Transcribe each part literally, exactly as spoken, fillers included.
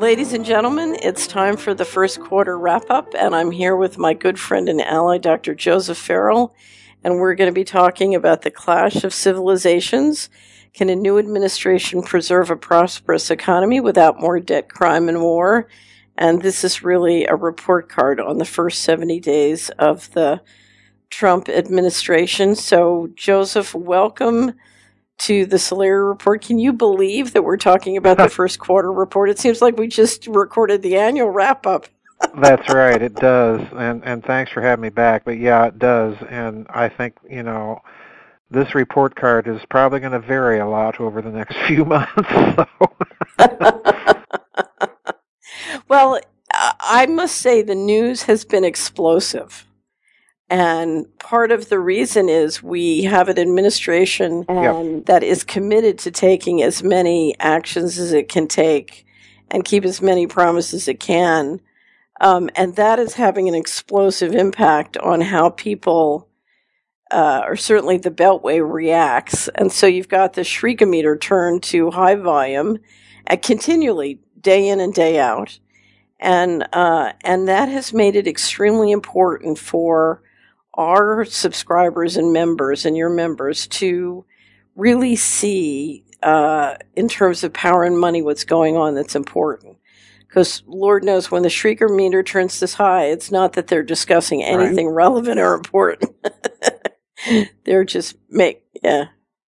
Ladies and gentlemen, it's time for the first quarter wrap-up, and I'm here with my good friend and ally, Doctor Joseph Farrell, and we're going to be talking about the clash of civilizations. Can a new administration preserve a prosperous economy without more debt, crime, and war? And this is really a report card on the first seventy days of the Trump administration. So, Joseph, welcome to the Solari Report. Can you believe that we're talking about the first quarter report? It seems like we just recorded the annual wrap-up. That's right, it does, and and thanks for having me back. But yeah, it does, and I think, you know, this report card is probably going to vary a lot over the next few months. So. Well, I must say the news has been explosive. And part of the reason is we have an administration Yep. that is committed to taking as many actions as it can take and keep as many promises as it can. Um, and that is having an explosive impact on how people, uh, or certainly the Beltway, reacts. And so you've got the shriekometer turned to high volume and continually, day in and day out. And uh, and that has made it extremely important for our subscribers and members and your members to really see, uh, in terms of power and money, what's going on that's important. Because Lord knows when the shrieker meter turns this high, it's not that they're discussing anything right. relevant or important. They're just make, yeah.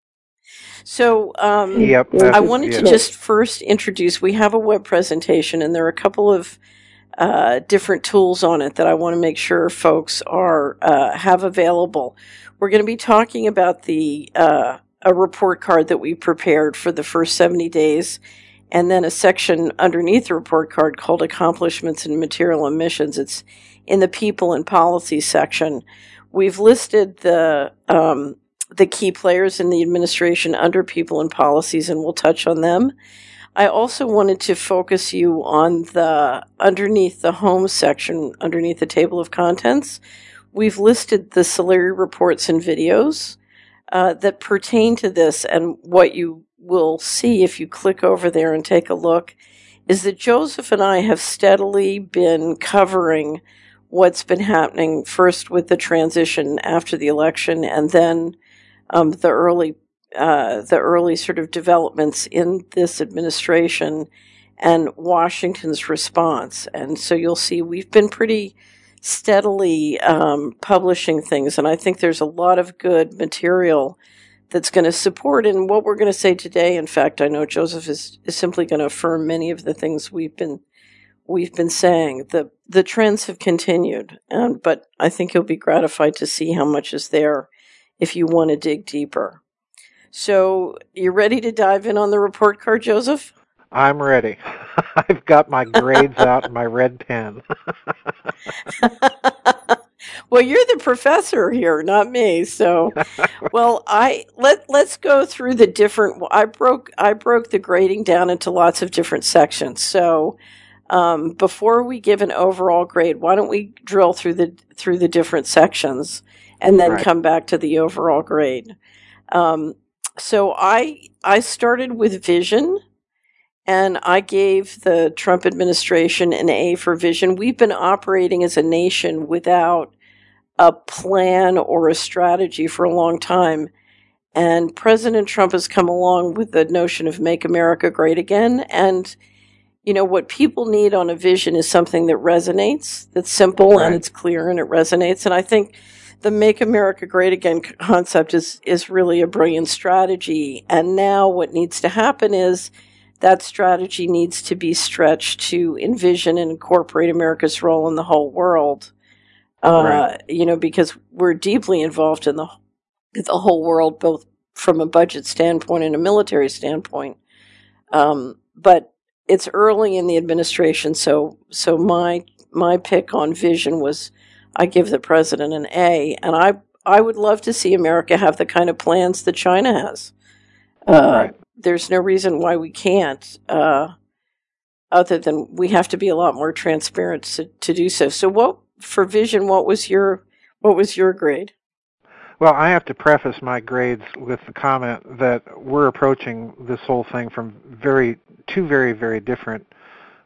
So um, yep, I wanted yeah. to just first introduce, we have a web presentation and there are a couple of Uh, different tools on it that I want to make sure folks are uh, have available. We're going to be talking about the uh, a report card that we prepared for the first seventy days, and then a section underneath the report card called Accomplishments and Material Emissions. It's in the People and Policy section. We've listed the um, the key players in the administration under People and Policies, and we'll touch on them. I also wanted to focus you on the, underneath the home section, underneath the table of contents, we've listed the Solari reports and videos uh, that pertain to this, and what you will see if you click over there and take a look is that Joseph and I have steadily been covering what's been happening first with the transition after the election and then um, the early Uh, the early sort of developments in this administration and Washington's response. And so you'll see we've been pretty steadily um, publishing things, and I think there's a lot of good material that's going to support. And what we're going to say today, in fact, I know Joseph is, is simply going to affirm many of the things we've been we've been saying. The the trends have continued, and, but I think you'll be gratified to see how much is there if you want to dig deeper. So, you ready to dive in on the report card, Joseph? I'm ready. I've got my grades out and my red pen. Well, you're the professor here, not me. So, well, I let let's go through the different. I broke I broke the grading down into lots of different sections. So, um, before we give an overall grade, why don't we drill through the through the different sections and then right. come back to the overall grade? Um, So I I started with vision, and I gave the Trump administration an A for vision. We've been operating as a nation without a plan or a strategy for a long time, and President Trump has come along with the notion of Make America Great Again. And, you know, what people need on a vision is something that resonates, that's simple right. and it's clear and it resonates. And I think the Make America Great Again concept is, is really a brilliant strategy. And now what needs to happen is that strategy needs to be stretched to envision and incorporate America's role in the whole world. Uh, right. You know, because we're deeply involved in the, the whole world, both from a budget standpoint and a military standpoint. Um, but it's early in the administration, so so my my pick on vision was I give the president an A, and I I would love to see America have the kind of plans that China has. Uh, right. There's no reason why we can't, uh, other than we have to be a lot more transparent to, to do so. So, what for vision? What was your what was your grade? Well, I have to preface my grades with the comment that we're approaching this whole thing from very two very very different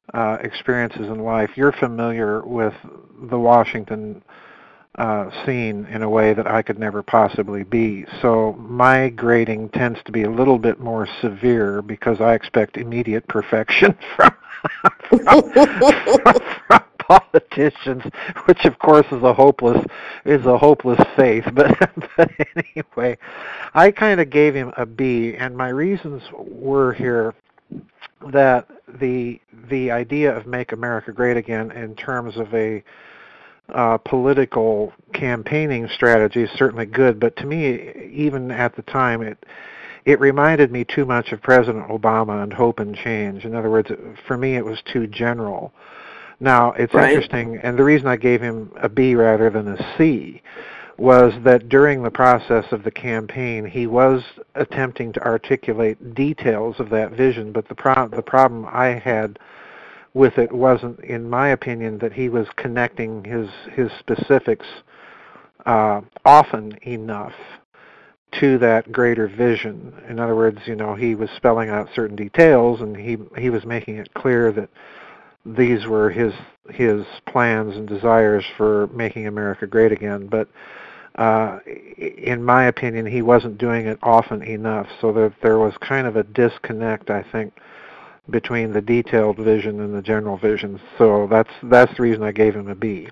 uh, experiences in life, you're familiar with the Washington uh, scene in a way that I could never possibly be. So my grading tends to be a little bit more severe because I expect immediate perfection from, from, from politicians, which of course is a hopeless is a hopeless faith. But but anyway, I kind of gave him a B, and my reasons were here that the the idea of Make America Great Again in terms of a uh, political campaigning strategy is certainly good, but to me, even at the time, it it reminded me too much of President Obama and Hope and Change. In other words, for me, it was too general. Now, it's Right. interesting, and the reason I gave him a B rather than a C was that during the process of the campaign, he was attempting to articulate details of that vision, but the, pro- the problem I had with it wasn't, in my opinion, that he was connecting his, his specifics uh, often enough to that greater vision. In other words, you know, he was spelling out certain details, and he he was making it clear that these were his his plans and desires for making America great again. But uh, in my opinion, he wasn't doing it often enough, so that there was kind of a disconnect, I think, between the detailed vision and the general vision. So that's that's the reason I gave him a B.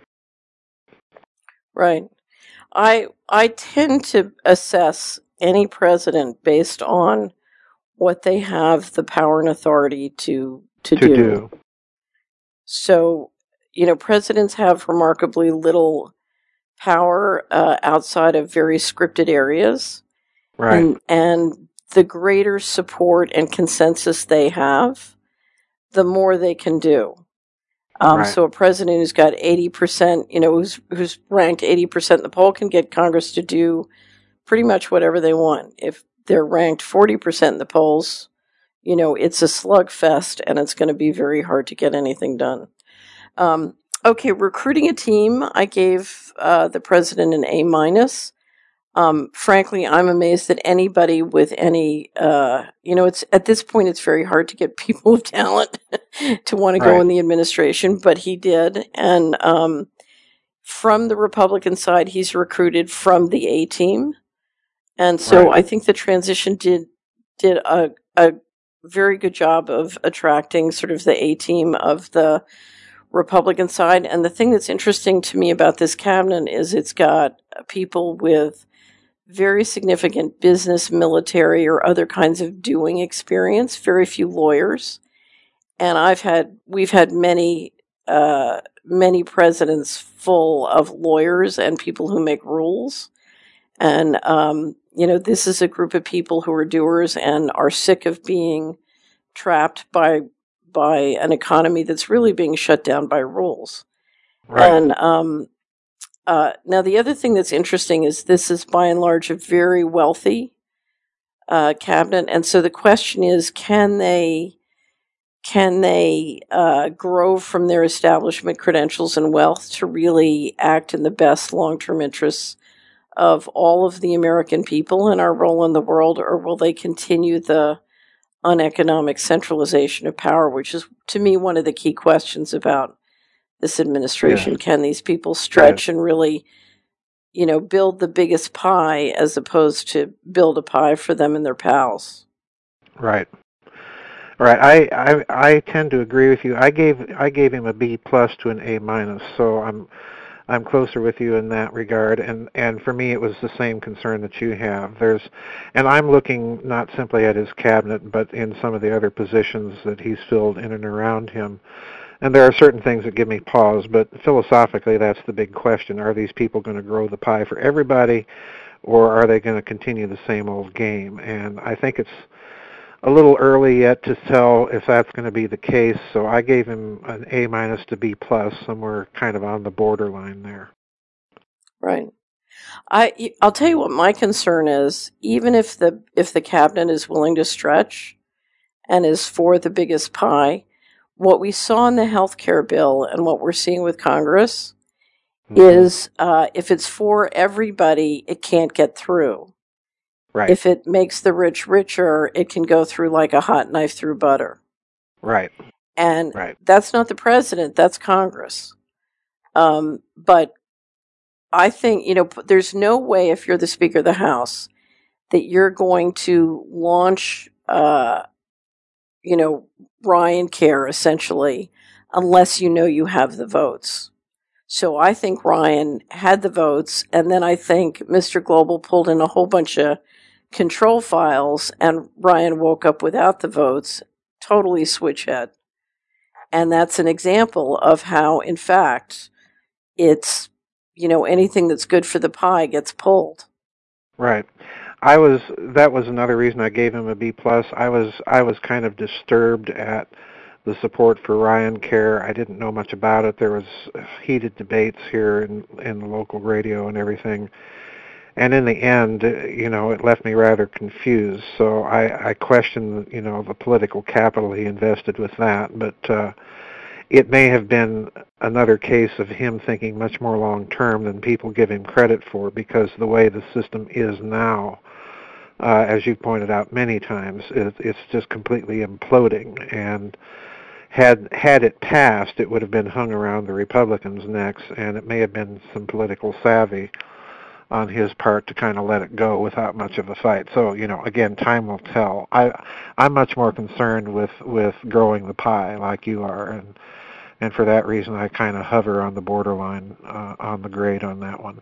Right. I I tend to assess any president based on what they have the power and authority to to, To do. do. So, you know, presidents have remarkably little power uh, outside of very scripted areas. Right. And, and the greater support and consensus they have, the more they can do. Um, Right. So a president who's got eighty percent, you know, who's, who's ranked eighty percent in the poll can get Congress to do pretty much whatever they want. If they're ranked forty percent in the polls, you know, it's a slugfest and it's going to be very hard to get anything done. Um, okay, recruiting a team, I gave uh, the president an A minus. Um, frankly, I'm amazed that anybody with any, uh, you know, it's at this point it's very hard to get people of talent to want to go Right. in the administration, but he did. And um, from the Republican side, he's recruited from the A team, and so Right. I think the transition did did a a very good job of attracting sort of the A team of the Republican side. And the thing that's interesting to me about this cabinet is it's got people with very significant business, military, or other kinds of doing experience, very few lawyers. And I've had, we've had many, uh, many presidents full of lawyers and people who make rules. And, um, you know, this is a group of people who are doers and are sick of being trapped by by an economy that's really being shut down by rules. Right. And um, uh, now the other thing that's interesting is this is by and large a very wealthy uh, cabinet, and so the question is, can they can they uh, grow from their establishment credentials and wealth to really act in the best long-term interests of all of the American people and our role in the world, or will they continue the uneconomic centralization of power, which is, to me, one of the key questions about this administration. Yes. Can these people stretch Yes. and really, you know, build the biggest pie as opposed to build a pie for them and their pals? Right. Right. I, I I tend to agree with you. I gave I gave him a B plus to an A minus, so I'm I'm closer with you in that regard, and, and for me it was the same concern that you have. There's, and I'm looking not simply at his cabinet, but in some of the other positions that he's filled in and around him. And there are certain things that give me pause, but philosophically that's the big question. Are these people going to grow the pie for everybody, or are they going to continue the same old game? And I think it's a little early yet to tell if that's going to be the case, so I gave him an A minus to B plus, somewhere kind of on the borderline there. Right. I I'll tell you what my concern is. Even if the if the cabinet is willing to stretch and is for the biggest pie, what we saw in the health care bill and what we're seeing with Congress mm-hmm. is uh, if it's for everybody, it can't get through. Right. If it makes the rich richer, it can go through like a hot knife through butter. Right. And right. that's not the president, that's Congress. Um, but I think, you know, there's no way, if you're the Speaker of the House, that you're going to launch, uh, you know, Ryan Care, essentially, unless you know you have the votes. So I think Ryan had the votes, and then I think Mister Global pulled in a whole bunch of control files, and Ryan woke up without the votes, totally switchhead. And that's an example of how, in fact, it's, you know, anything that's good for the pie gets pulled. Right. I was, that was another reason I gave him a B plus. I was, I was kind of disturbed at the support for Ryan Care. I didn't know much about it. There was heated debates here in, in the local radio and everything. And in the end, you know, it left me rather confused. So I, I questioned, you know, the political capital he invested with that. But uh, it may have been another case of him thinking much more long-term than people give him credit for, because the way the system is now, uh, as you pointed out many times, it, it's just completely imploding. And had had it passed, it would have been hung around the Republicans' necks, and it may have been some political savvy on his part to kind of let it go without much of a fight. So, you know, again, time will tell. I, I'm much more concerned with, with growing the pie like you are, and and for that reason I kind of hover on the borderline uh, on the grade on that one.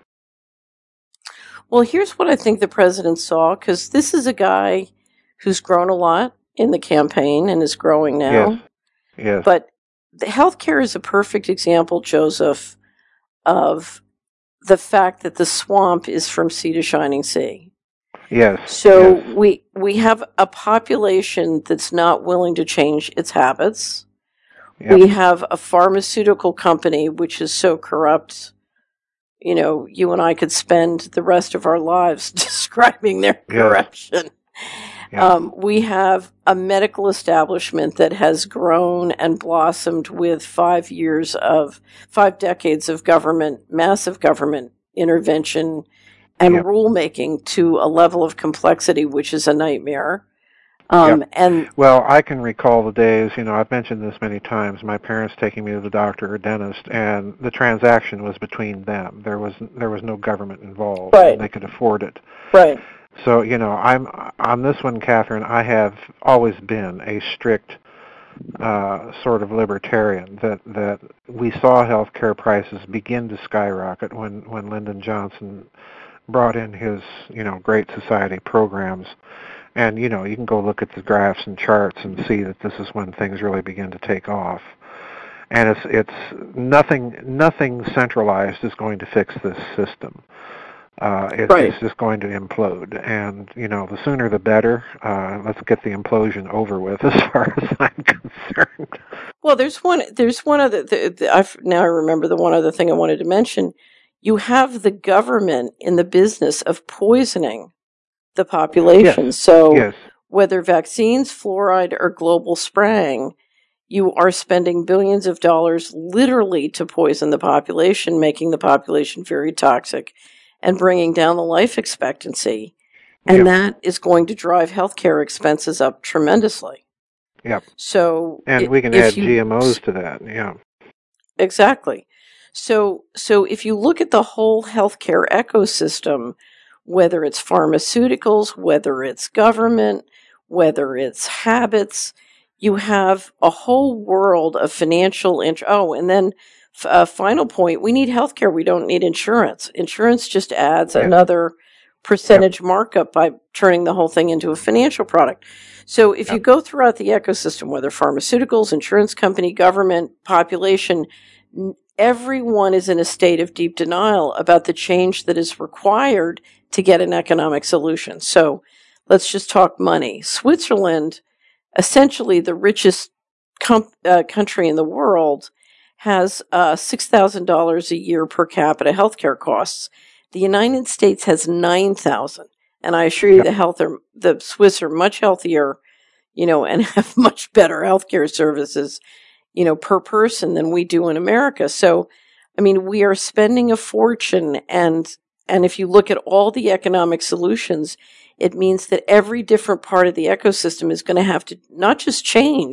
Well, here's what I think the president saw, because this is a guy who's grown a lot in the campaign and is growing now. Yes, yes. But the healthcare is a perfect example, Joseph, of the fact that the swamp is from sea to shining sea. Yes. So yes. we we have a population that's not willing to change its habits. Yep. We have a pharmaceutical company which is so corrupt. You know, you and I could spend the rest of our lives describing their corruption. Yes. Um, we have a medical establishment that has grown and blossomed with five years of, five decades of government, massive government intervention and yep. rulemaking to a level of complexity which is a nightmare. Um, yep. And well, I can recall the days, you know, I've mentioned this many times, my parents taking me to the doctor or dentist, and the transaction was between them. There was there was no government involved, right. and they could afford it. Right. So, you know, I'm on this one, Catherine, I have always been a strict uh, sort of libertarian, that, that we saw health care prices begin to skyrocket when, when Lyndon Johnson brought in his, you know, Great Society programs. And, you know, you can go look at the graphs and charts and see that this is when things really begin to take off. And it's it's nothing nothing centralized is going to fix this system. Uh, it, right. It's just going to implode, and you know, the sooner the better. Uh, let's get the implosion over with, as far as I'm concerned. Well, there's one. There's one other. The, the, I've, now I remember the one other thing I wanted to mention. You have the government in the business of poisoning the population. Yes. So yes. whether vaccines, fluoride, or global spraying, you are spending billions of dollars literally to poison the population, making the population very toxic, and bringing down the life expectancy. And yep. that is going to drive healthcare expenses up tremendously. Yep. So and it, we can add you, G M Os to that, yeah. Exactly. So so if you look at the whole healthcare ecosystem, whether it's pharmaceuticals, whether it's government, whether it's habits, you have a whole world of financial int- oh, and then a final point, we need healthcare. We don't need insurance. Insurance just adds yeah. another percentage yep. markup by turning the whole thing into a financial product. So if yep. you go throughout the ecosystem, whether pharmaceuticals, insurance company, government, population, everyone is in a state of deep denial about the change that is required to get an economic solution. So let's just talk money. Switzerland, essentially the richest com- uh, country in the world, has uh, six thousand dollars a year per capita healthcare costs. The United States has nine thousand dollars. And I assure you the health are, the Swiss are much healthier, you know, and have much better healthcare services, you know, per person than we do in America. So, I mean, we are spending a fortune, and and if you look at all the economic solutions, it means that every different part of the ecosystem is going to have to not just change,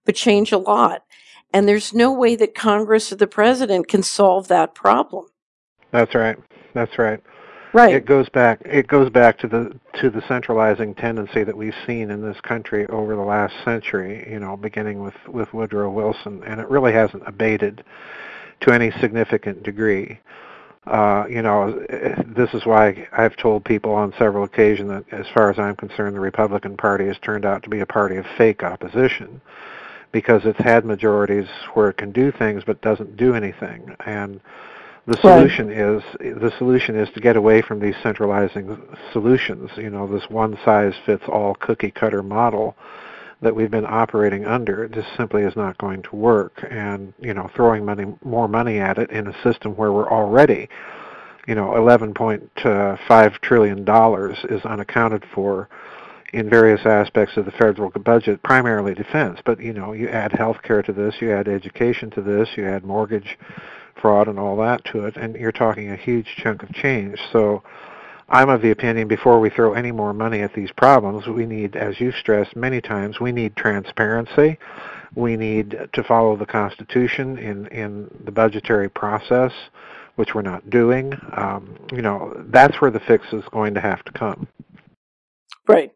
but change a lot. And there's no way that Congress or the president can solve that problem. That's right. That's right. Right. It goes back. It goes back to the to the centralizing tendency that we've seen in this country over the last century. You know, beginning with with Woodrow Wilson, and it really hasn't abated to any significant degree. Uh, you know, this is why I've told people on several occasions that, as far as I'm concerned, the Republican Party has turned out to be a party of fake opposition, because it's had majorities where it can do things but doesn't do anything. And the solution right. is the solution is to get away from these centralizing solutions. You know, this one-size-fits-all cookie-cutter model that we've been operating under. It just simply is not going to work. And you know, throwing money, more money at it in a system where we're already, you know, eleven point five trillion dollars is unaccounted for in various aspects of the federal budget, primarily defense. But you know, you add healthcare to this, you add education to this, you add mortgage fraud and all that to it, and you're talking a huge chunk of change. So I'm of the opinion, before we throw any more money at these problems, we need, as you've stressed many times, we need transparency. We need to follow the Constitution in, in the budgetary process, which we're not doing. Um, you know, that's where the fix is going to have to come. Right.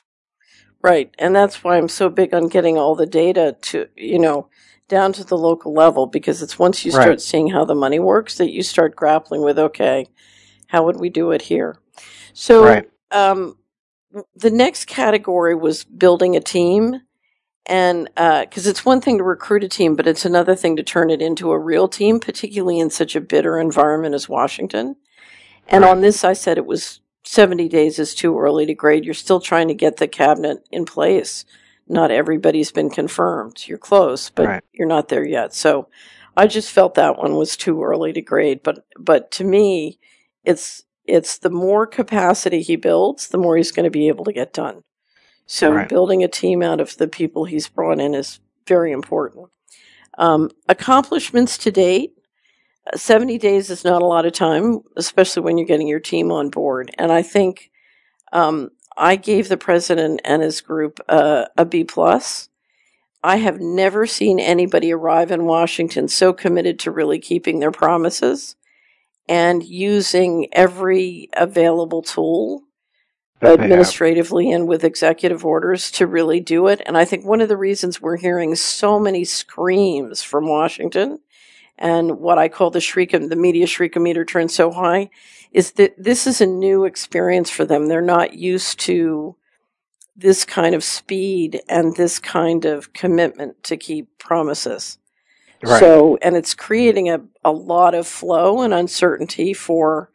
Right. And that's why I'm so big on getting all the data to, you know, down to the local level, because it's once you start right. seeing how the money works that you start grappling with, okay, how would we do it here? So right. um, the next category was building a team. And because uh, it's one thing to recruit a team, but it's another thing to turn it into a real team, particularly in such a bitter environment as Washington. And right. on this, I said it was seventy days is too early to grade. You're still trying to get the cabinet in place. Not everybody's been confirmed. You're close, but right. you're not there yet. So I just felt that one was too early to grade. But but to me, it's it's the more capacity he builds, the more he's going to be able to get done. So right. building a team out of the people he's brought in is very important. Um, accomplishments to date, seventy days is not a lot of time, especially when you're getting your team on board. And I think um, I gave the president and his group uh, a B plus. I have never seen anybody arrive in Washington so committed to really keeping their promises and using every available tool administratively and with executive orders to really do it. And I think one of the reasons we're hearing so many screams from Washington, and what I call the shriek, the media shriekometer turned so high, is that this is a new experience for them. They're not used to this kind of speed and this kind of commitment to keep promises. Right. So, and it's creating a, a lot of flow and uncertainty for,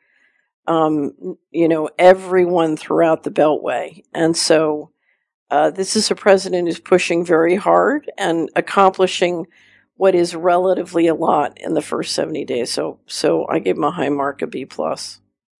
um, you know, everyone throughout the Beltway. And so uh, this is a president who's pushing very hard and accomplishing what is relatively a lot in the first seventy days. So, so I gave him a high mark, a B plus.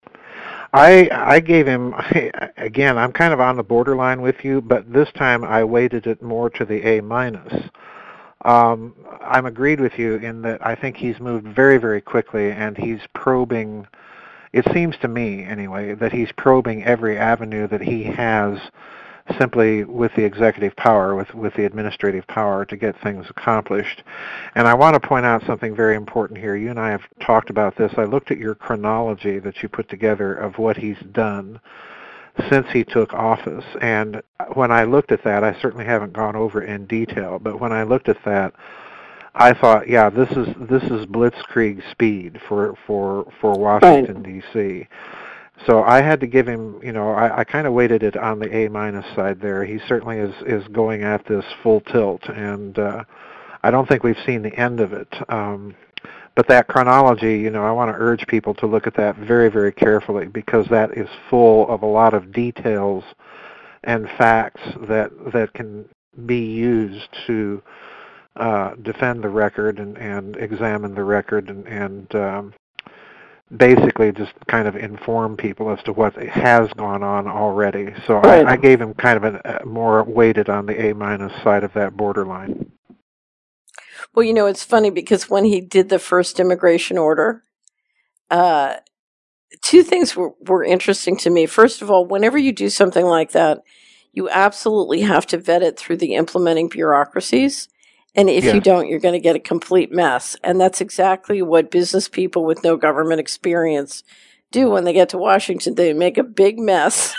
I I gave him, again, I'm kind of on the borderline with you, but this time I weighted it more to the A minus. Um, I'm agreed with you in that I think he's moved very, very quickly, and he's probing, it seems to me anyway, that he's probing every avenue that he has simply with the executive power, with, with the administrative power to get things accomplished. And I want to point out something very important here. You and I have talked about this. I looked at your chronology that you put together of what he's done since he took office. And when I looked at that, I certainly haven't gone over it in detail, but when I looked at that, I thought, yeah, this is this is blitzkrieg speed for, for, for Washington, right. D C So I had to give him, you know, I, I kind of weighted it on the A-minus side there. He certainly is, is going at this full tilt, and uh, I don't think we've seen the end of it. Um, but that chronology, you know, I want to urge people to look at that very, very carefully, because that is full of a lot of details and facts that that can be used to uh, defend the record and, and examine the record and, and um, basically just kind of inform people as to what has gone on already. So right. I, I gave him kind of a, a more weighted on the A-minus side of that borderline. Well, you know, it's funny because when he did the first immigration order, uh, two things were, were interesting to me. First of all, whenever you do something like that, you absolutely have to vet it through the implementing bureaucracies. And if Yes. you don't, you're going to get a complete mess. And that's exactly what business people with no government experience do when they get to Washington. They make a big mess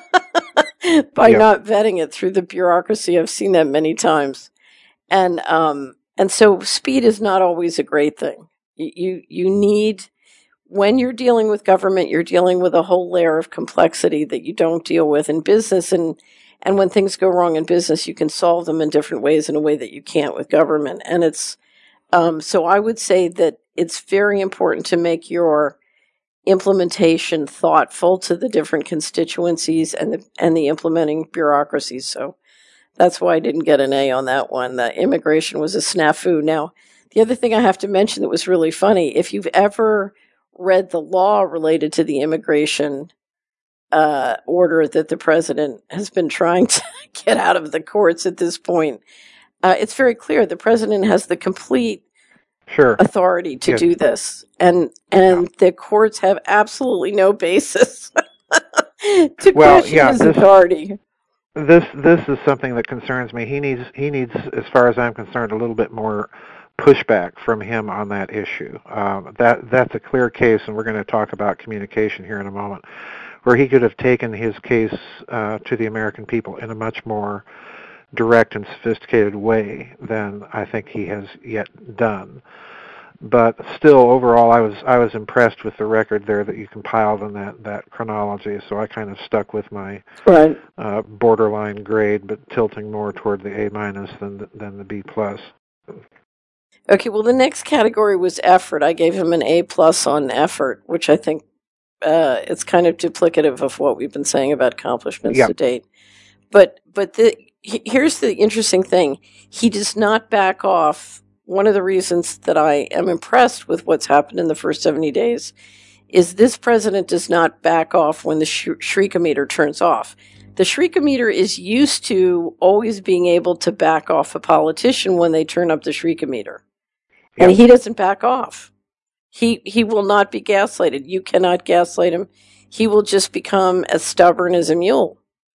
by Yep. not vetting it through the bureaucracy. I've seen that many times. And um, and so speed is not always a great thing. You, you you need, when you're dealing with government, you're dealing with a whole layer of complexity that you don't deal with in business. And and when things go wrong in business, you can solve them in different ways in a way that you can't with government. And it's um, so I would say that it's very important to make your implementation thoughtful to the different constituencies and the and the implementing bureaucracies. So that's why I didn't get an A on that one. The immigration was a snafu. Now, the other thing I have to mention that was really funny, if you've ever read the law related to the immigration uh, order that the president has been trying to get out of the courts at this point, uh, it's very clear the president has the complete Sure. authority to Yes. do this, and and the courts have absolutely no basis to Well, question yeah, his this authority. this this is something that concerns me. He needs he needs, as far as I'm concerned, a little bit more pushback from him on that issue. Um, that that's a clear case, and we're going to talk about communication here in a moment, where he could have taken his case uh, to the American people in a much more direct and sophisticated way than I think he has yet done. But still, overall, I was I was impressed with the record there that you compiled in that, that chronology. So I kind of stuck with my Right. uh, borderline grade, but tilting more toward the A minus than the, than the B plus. Okay, well, the next category was effort. I gave him an A plus on effort, which I think uh, it's kind of duplicative of what we've been saying about accomplishments Yep. to date. But but the he- here's the interesting thing: he does not back off. One of the reasons that I am impressed with what's happened in the first seventy days is this president does not back off when the sh- shriekometer turns off. The shriekometer is used to always being able to back off a politician when they turn up the shriekometer. And Yep. he doesn't back off. He he will not be gaslighted. You cannot gaslight him. He will just become as stubborn as a mule.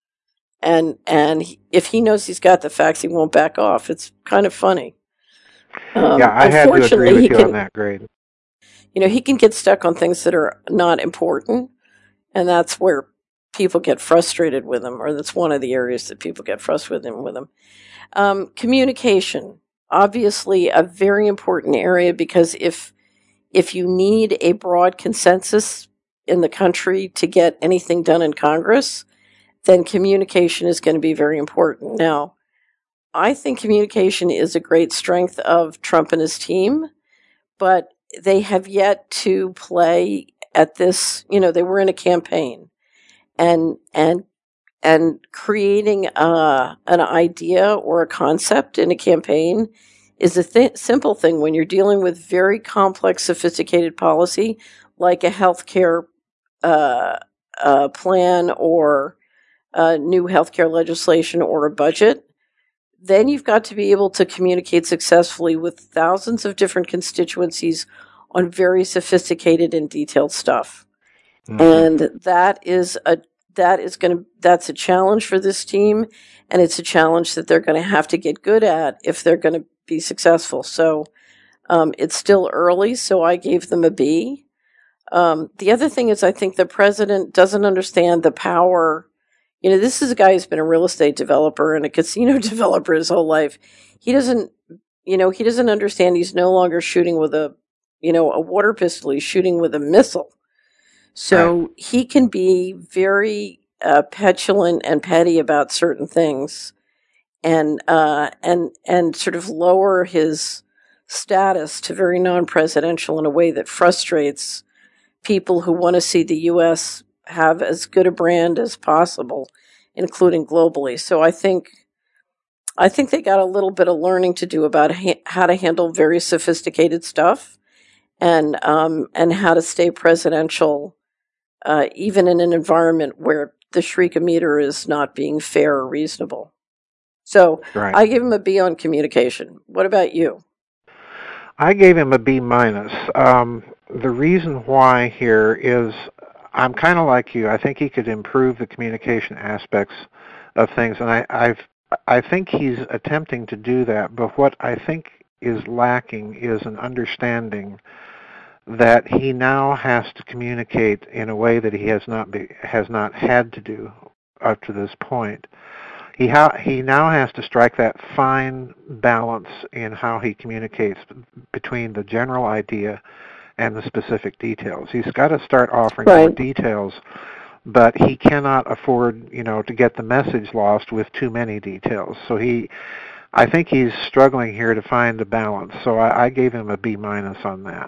And and he- if he knows he's got the facts, he won't back off. It's kind of funny. Um, Yeah, I had to agree unfortunately, with he you can on that grade. you know he can get stuck on things that are not important, and that's where people get frustrated with him, or that's one of the areas that people get frustrated with him. Um, communication, obviously, a very important area, because if if you need a broad consensus in the country to get anything done in Congress, then communication is going to be very important. Now, I think communication is a great strength of Trump and his team, but they have yet to play at this. You know, they were in a campaign, and and and creating uh, an idea or a concept in a campaign is a th- simple thing when you're dealing with very complex, sophisticated policy, like a healthcare uh, uh, plan or uh, new healthcare legislation or a budget. Then you've got to be able to communicate successfully with thousands of different constituencies on very sophisticated and detailed stuff. Mm-hmm. And that is a that is going to that's a challenge for this team, and it's a challenge that they're going to have to get good at if they're going to be successful. So um, it's still early, so I gave them a B. Um, the other thing is, I think the president doesn't understand the power. You know, this is a guy who's been a real estate developer and a casino developer his whole life. He doesn't, you know, he doesn't understand he's no longer shooting with a, you know, a water pistol. He's shooting with a missile. So Right. he can be very uh, petulant and petty about certain things, and uh, and and sort of lower his status to very non-presidential in a way that frustrates people who want to see the U S have as good a brand as possible, including globally. So I think I think they got a little bit of learning to do about ha- how to handle very sophisticated stuff, and um, and how to stay presidential, uh, even in an environment where the shriekometer is not being fair or reasonable. So Right. I give him a B on communication. What about you? I gave him a B minus. Um, the reason why here is I'm kind of like you. I think he could improve the communication aspects of things, and I, I've I think he's attempting to do that, but what I think is lacking is an understanding that he now has to communicate in a way that he has not be, has not had to do up to this point. He ha- he now has to strike that fine balance in how he communicates between the general idea and the specific details. He's got to start offering right. more details, but he cannot afford, you know, to get the message lost with too many details. So he, I think he's struggling here to find a balance. So I, I gave him a B minus on that.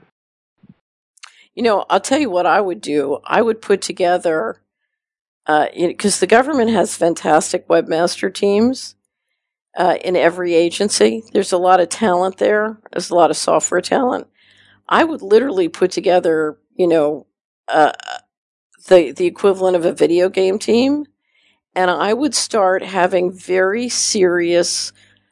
You know, I'll tell you what I would do. I would put together, because uh, the government has fantastic webmaster teams uh, in every agency. There's a lot of talent there. There's a lot of software talent. I would literally put together, you know, uh, the the equivalent of a video game team, and I would start having very serious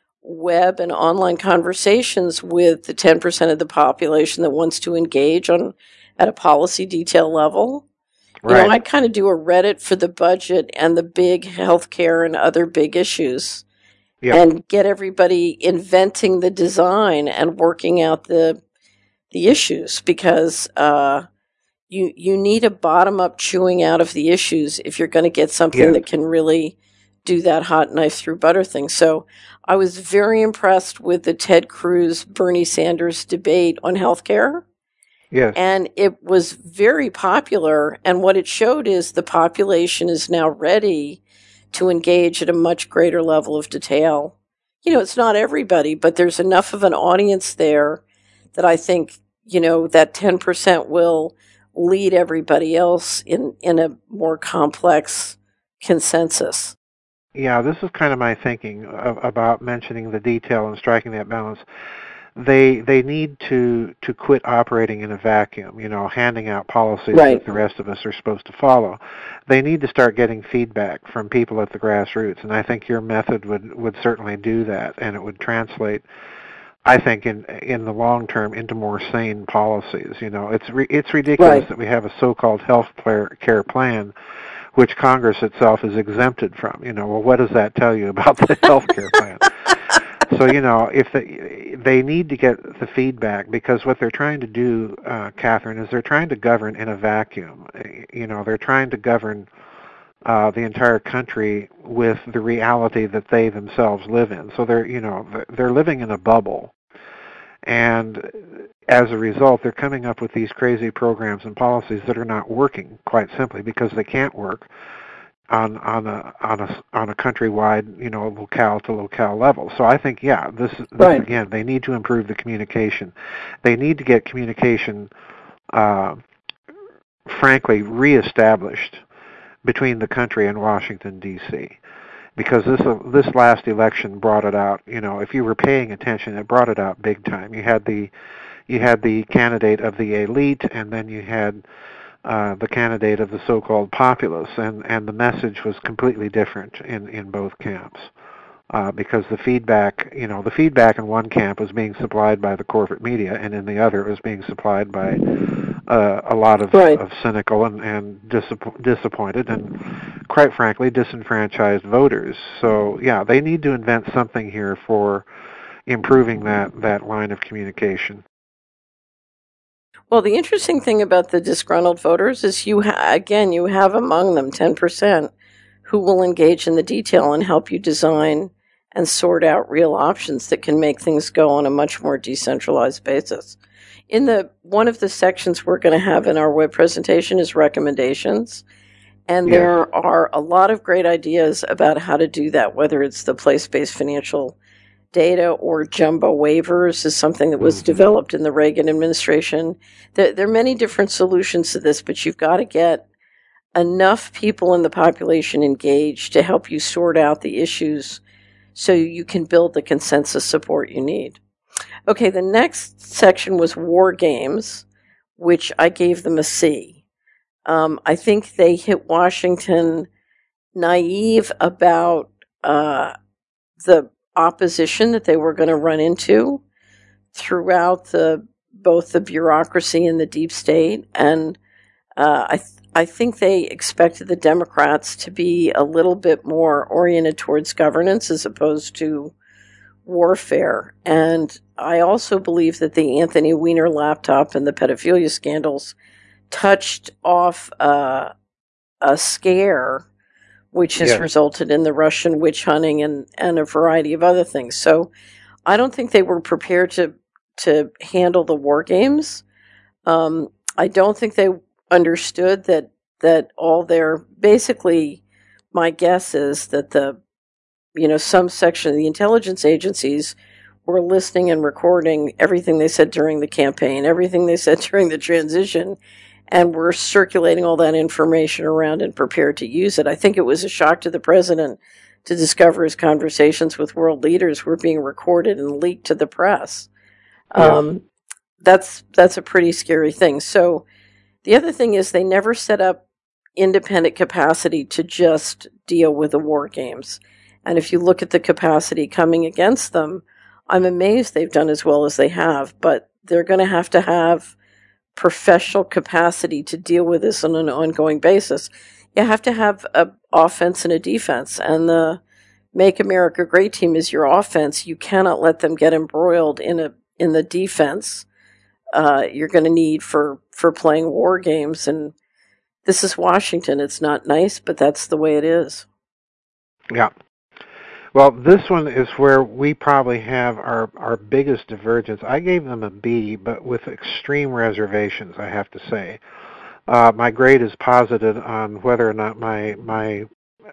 web and online conversations with the ten percent of the population that wants to engage on at a policy detail level. Right. You know, I'd kind of do a Reddit for the budget and the big healthcare and other big issues, yep. and get everybody inventing the design and working out the the issues, because uh, you you need a bottom-up chewing out of the issues if you're going to get something yes. that can really do that hot knife through butter thing. So I was very impressed with the Ted Cruz, Bernie Sanders debate on healthcare. Yes. And it was very popular, and what it showed is the population is now ready to engage at a much greater level of detail. You know, it's not everybody, but there's enough of an audience there that I think, you know, that ten percent will lead everybody else in, in a more complex consensus. Yeah, this is kind of my thinking of, about mentioning the detail and striking that balance. They they need to, to quit operating in a vacuum, you know, handing out policies right. that the rest of us are supposed to follow. They need to start getting feedback from people at the grassroots, and I think your method would, would certainly do that, and it would translate, I think, in in the long term into more sane policies. You know, it's re, it's ridiculous right. that we have a so-called health care plan, which Congress itself is exempted from. You know, well, what does that tell you about the health care plan? So, you know, if they, they need to get the feedback, because what they're trying to do, uh, Catherine, is they're trying to govern in a vacuum. You know, they're trying to govern uh, the entire country with the reality that they themselves live in. So they're, you know, they're living in a bubble. And as a result, they're coming up with these crazy programs and policies that are not working, quite simply because they can't work on on a on a on a countrywide, you know, locale to locale level. So I think, yeah, this, this right. again, they need to improve the communication. They need to get communication, uh, frankly, reestablished between the country and Washington D C, because this uh, this last election brought it out. You know, if you were paying attention, it brought it out big time. You had the you had the candidate of the elite, and then you had Uh, the candidate of the so-called populace, and, and the message was completely different in, in both camps, uh, because the feedback, you know, the feedback in one camp was being supplied by the corporate media, and in the other it was being supplied by uh, a lot of, right. of cynical and, and disapp- disappointed and, quite frankly, disenfranchised voters. So, yeah, they need to invent something here for improving that, that line of communication. Well, the interesting thing about the disgruntled voters is you, ha- again, you have among them ten percent who will engage in the detail and help you design and sort out real options that can make things go on a much more decentralized basis. In the one of the sections we're going to have in our web presentation is recommendations, and yeah. there are a lot of great ideas about how to do that, whether it's the place-based financial data or jumbo waivers is something that was mm-hmm. developed in the Reagan administration. There, there are many different solutions to this, but you've got to get enough people in the population engaged to help you sort out the issues so you can build the consensus support you need. Okay, the next section was war games, which I gave them a C. Um, I think they hit Washington naive about uh, the opposition that they were going to run into throughout the both the bureaucracy and the deep state, and uh, I th- I think they expected the Democrats to be a little bit more oriented towards governance as opposed to warfare. And I also believe that the Anthony Weiner laptop and the pedophilia scandals touched off uh, a scare, which has Yes. resulted in the Russian witch hunting and, and a variety of other things. So I don't think they were prepared to to handle the war games. Um, I don't think they understood that that all their basically. My guess is that the you know some section of the intelligence agencies were listening and recording everything they said during the campaign, everything they said during the transition, and were circulating all that information around and prepared to use it. I think it was a shock to the president to discover his conversations with world leaders were being recorded and leaked to the press. Yes. Um, that's that's a pretty scary thing. So the other thing is they never set up independent capacity to just deal with the war games. And if you look at the capacity coming against them, I'm amazed they've done as well as they have, but they're going to have to have professional capacity to deal with this on an ongoing basis. You have to have an offense and a defense, and the Make America Great team is your offense. You cannot let them get embroiled in a in the defense uh, you're going to need for, for playing war games. And this is Washington. It's not nice, but that's the way it is. Yeah. Well, this one is where we probably have our, our biggest divergence. I gave them a B, but with extreme reservations, I have to say. Uh, my grade is posited on whether or not my my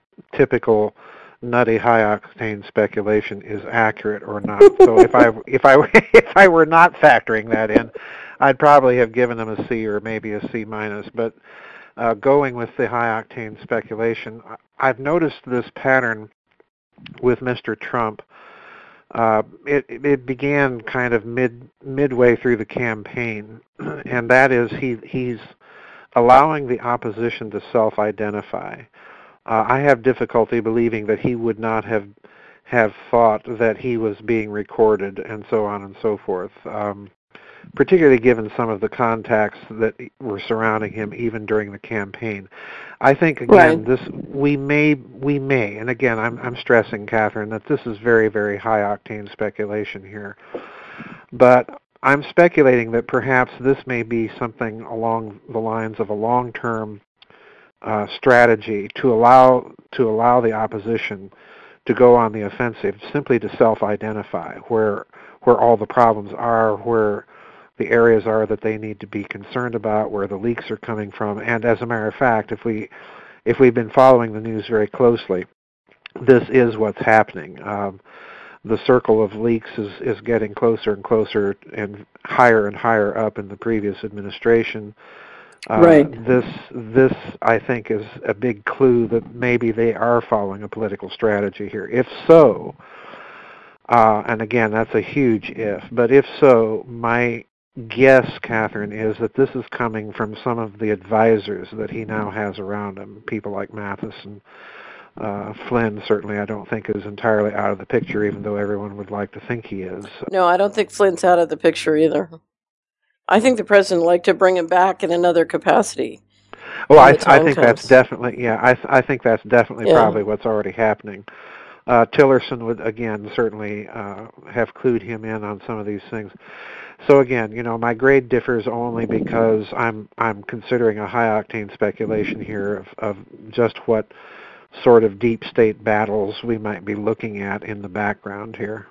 typical nutty high-octane speculation is accurate or not. So if I if I if I were not factoring that in, I'd probably have given them a C or maybe a C minus. But uh, going with the high-octane speculation, I've noticed this pattern with Mister Trump. Uh, it it began kind of mid midway through the campaign, and that is he he's allowing the opposition to self-identify. Uh, I have difficulty believing that he would not have have thought that he was being recorded and so on and so forth, um, particularly given some of the contacts that were surrounding him even during the campaign. I think again, right. this we may we may, and again, I'm I'm stressing, Catherine, that this is very very high octane speculation here, but I'm speculating that perhaps this may be something along the lines of a long-term uh, strategy to allow to allow the opposition to go on the offensive, simply to self-identify where where all the problems are, where the areas are that they need to be concerned about, where the leaks are coming from. And as a matter of fact, if we if we've been following the news very closely, this is what's happening. Um, the circle of leaks is, is getting closer and closer and higher and higher up in the previous administration. Uh, right. This, this, I think, is a big clue that maybe they are following a political strategy here. If so, uh, and again, that's a huge if, but if so, my guess, Catherine, is that this is coming from some of the advisors that he now has around him, people like Mathis and Uh, Flynn. Certainly I don't think is entirely out of the picture, even though everyone would like to think he is. No, I don't think Flynn's out of the picture either. I think the president would like to bring him back in another capacity. Well, I, I think comes. that's definitely, yeah, I, I think that's definitely yeah. probably what's already happening. Uh, Tillerson would, again, certainly uh, have clued him in on some of these things. So again, you know, my grade differs only because I'm I'm considering a high-octane speculation here of, of just what sort of deep state battles we might be looking at in the background here.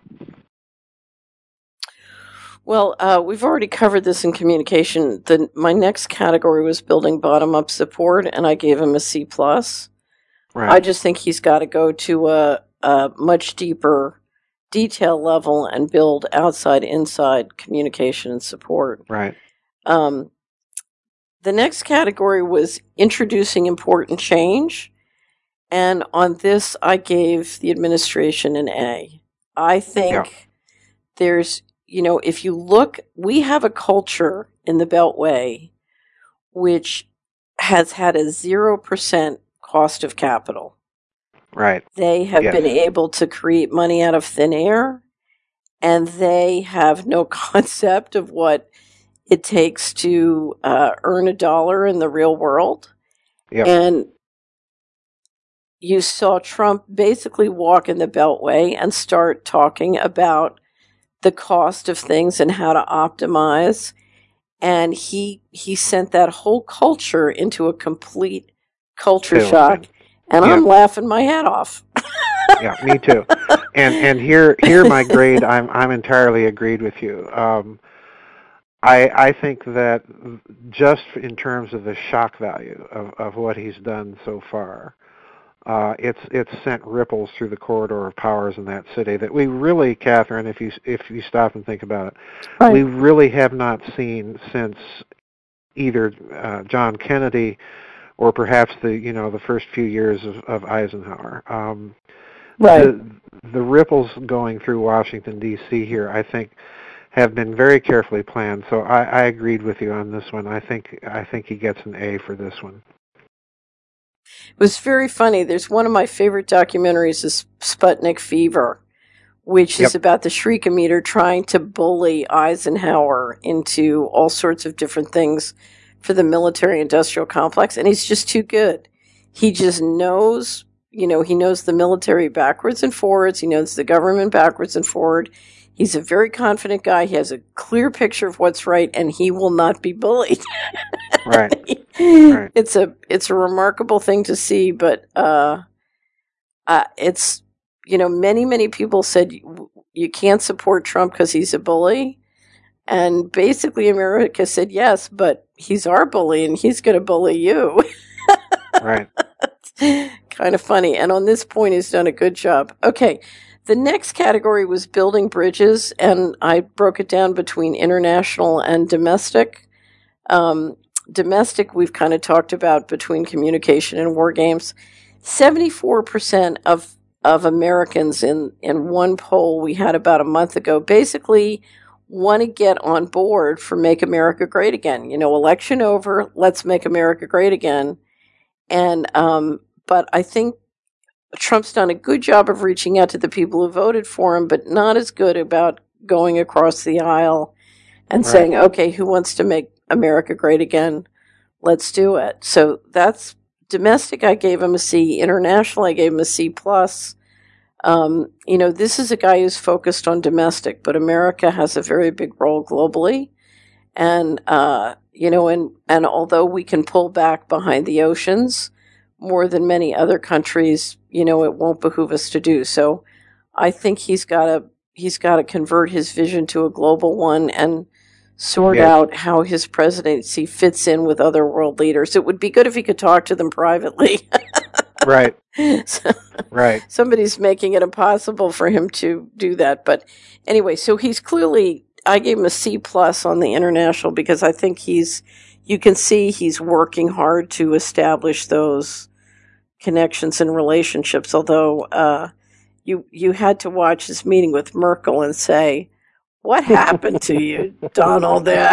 Well, uh, we've already covered this in communication. The, my next category was building bottom-up support, and I gave him a C plus. Right. I just think he's got to go to a, a much deeper detail level and build outside-inside communication and support. Right. Um, the next category was introducing important change. And on this, I gave the administration an A. I think yeah. there's, you know, if you look, we have a culture in the Beltway which has had a zero percent cost of capital. Right. They have yes. been able to create money out of thin air, and they have no concept of what it takes to uh, earn a dollar in the real world. Yep. And you saw Trump basically walk in the Beltway and start talking about the cost of things and how to optimize. And he he sent that whole culture into a complete culture shock. And yeah. I'm laughing my head off. Yeah, me too. And and here here my grade, I'm I'm entirely agreed with you. Um, I I think that just in terms of the shock value of, of what he's done so far, uh, it's it's sent ripples through the corridor of powers in that city that we really, Catherine, if you if you stop and think about it, Right. we really have not seen since either uh, John Kennedy or perhaps the you know the first few years of, of Eisenhower. Um, Right. The, the ripples going through Washington, D C here, I think, have been very carefully planned. So I, I agreed with you on this one. I think I think he gets an A for this one. It was very funny. There's one of my favorite documentaries is Sputnik Fever, which is Yep. about the Shriekometer trying to bully Eisenhower into all sorts of different things for the military-industrial complex, and he's just too good. He just knows, you know, he knows the military backwards and forwards. He knows the government backwards and forward. He's a very confident guy. He has a clear picture of what's right, and he will not be bullied. Right. Right. It's a it's a remarkable thing to see, but uh, uh, it's, you know, many many people said you, you can't support Trump because he's a bully, and basically America said yes, but he's our bully, and he's going to bully you. Right. Kind of funny. And on this point, he's done a good job. Okay. The next category was building bridges, and I broke it down between international and domestic. Um, domestic, we've kind of talked about between communication and war games. seventy-four percent of, of Americans in, in one poll we had about a month ago basically want to get on board for Make America Great Again. You know, election over, let's make America great again. And, um, but I think Trump's done a good job of reaching out to the people who voted for him, but not as good about going across the aisle and Right. saying, okay, who wants to make America great again? Let's do it. So that's domestic. I gave him a C. International, I gave him a C plus. Um, you know, this is a guy who's focused on domestic, but America has a very big role globally. And, uh, you know, and, and although we can pull back behind the oceans more than many other countries, you know, it won't behoove us to do. So I think he's got to, he's got to convert his vision to a global one and sort Yes. out how his presidency fits in with other world leaders. It would be good if he could talk to them privately. Right. So, Right. somebody's making it impossible for him to do that. But anyway, so he's clearly, I gave him a C plus on the international because I think he's, you can see he's working hard to establish those connections and relationships. Although uh, you you had to watch his meeting with Merkel and say, "What happened to you, Donald?" There,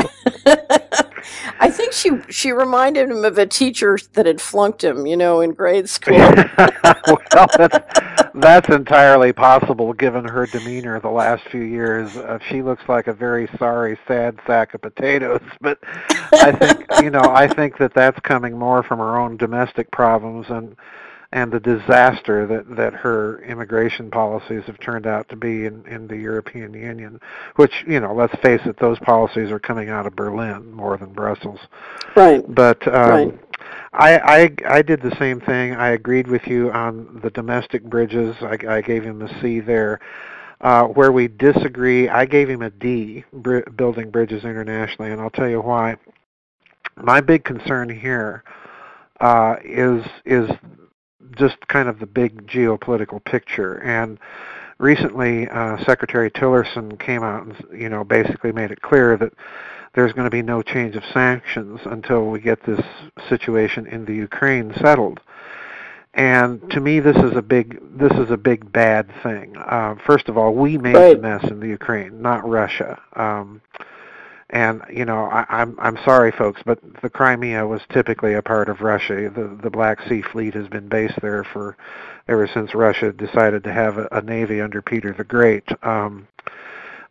I think she she reminded him of a teacher that had flunked him, you know, in grade school. Well, that's, that's entirely possible given her demeanor the last few years. Uh, she looks like a very sorry, sad sack of potatoes. But I think, you know, I think that that's coming more from her own domestic problems and and the disaster that, that her immigration policies have turned out to be in, in the European Union, which, you know, let's face it, those policies are coming out of Berlin more than Brussels. Right. But um, right. I, I I did the same thing. I agreed with you on the domestic bridges. I, I gave him a C there. Uh, where we disagree, I gave him a D, br- building bridges internationally, and I'll tell you why. My big concern here uh, is is just kind of the big geopolitical picture. And recently, uh, Secretary Tillerson came out and, you know, basically made it clear that there's going to be no change of sanctions until we get this situation in the Ukraine settled. And to me, this is a big this is a big bad thing. Uh, first of all, we made Right. the mess in the Ukraine, not Russia. Um, and you know, I, I'm I'm sorry, folks, but the Crimea was typically a part of Russia. The the Black Sea Fleet has been based there for ever since Russia decided to have a, a navy under Peter the Great. Um,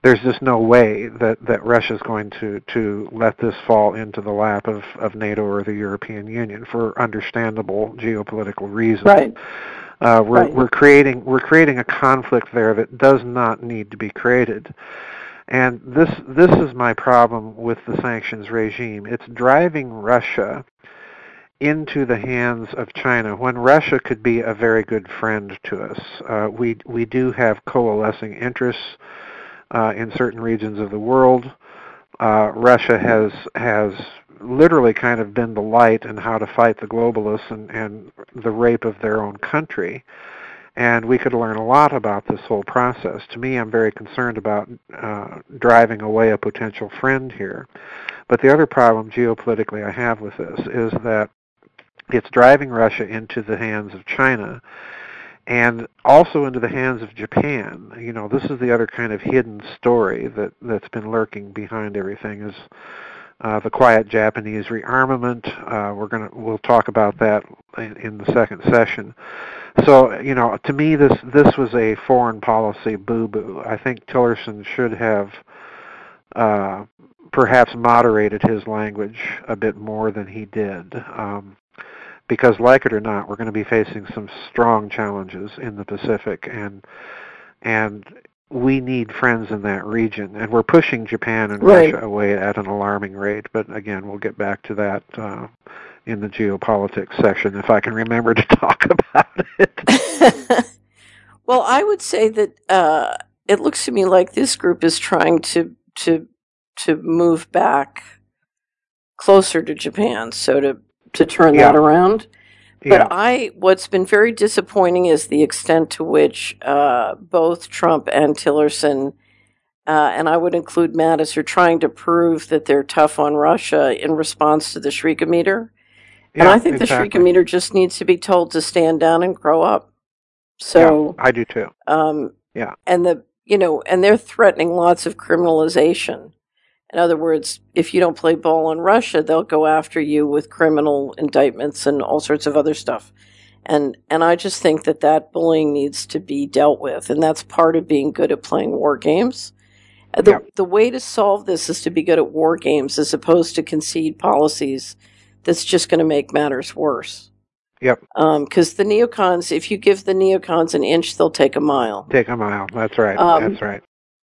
there's just no way that, that Russia's going to, to let this fall into the lap of, of NATO or the European Union for understandable geopolitical reasons. Right. Uh, we're right. we're creating we're creating a conflict there that does not need to be created. And this this is my problem with the sanctions regime. It's driving Russia into the hands of China when Russia could be a very good friend to us. Uh, we we do have coalescing interests uh, in certain regions of the world. Uh, Russia has has literally kind of been the light in how to fight the globalists and, and the rape of their own country. And we could learn a lot about this whole process. To me, I'm very concerned about uh, driving away a potential friend here. But the other problem geopolitically I have with this is that it's driving Russia into the hands of China and also into the hands of Japan. You know, this is the other kind of hidden story that, that's been lurking behind everything is uh, the quiet Japanese rearmament. Uh, we're gonna we'll talk about that in, in the second session. So, you know, to me, this this was a foreign policy boo-boo. I think Tillerson should have uh, perhaps moderated his language a bit more than he did. Um, because, like it or not, we're going to be facing some strong challenges in the Pacific, and and we need friends in that region. And we're pushing Japan and right. Russia away at an alarming rate. But again, we'll get back to that uh, in the geopolitics section if I can remember to talk about it. Well, I would say that uh, it looks to me like this group is trying to to to move back closer to Japan, so to to turn yeah. that around. But yeah. I, what's been very disappointing is the extent to which uh, both Trump and Tillerson, uh, and I would include Mattis, are trying to prove that they're tough on Russia in response to the Shriekometer. Yeah, and I think exactly. the Shriekometer just needs to be told to stand down and grow up. So yeah, I do too. Um, yeah, and the you know, and they're threatening lots of criminalization. In other words, if you don't play ball in Russia, they'll go after you with criminal indictments and all sorts of other stuff. And and I just think that that bullying needs to be dealt with, and that's part of being good at playing war games. The yep. the way to solve this is to be good at war games as opposed to concede policies that's just going to make matters worse. Yep. Because um, the neocons, if you give the neocons an inch, they'll take a mile. Take a mile. That's right. Um, that's right.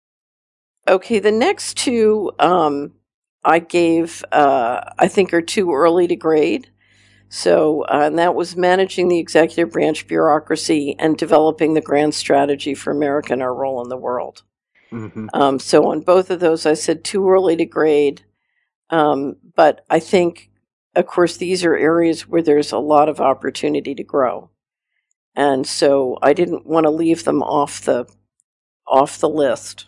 Okay, the next two um, I gave, uh, I think, are too early to grade. So, uh, and that was managing the executive branch bureaucracy and developing the grand strategy for America and our role in the world. Mm-hmm. Um, so on both of those, I said too early to grade. Um, but I think, of course, these are areas where there's a lot of opportunity to grow. And so I didn't want to leave them off the off the list.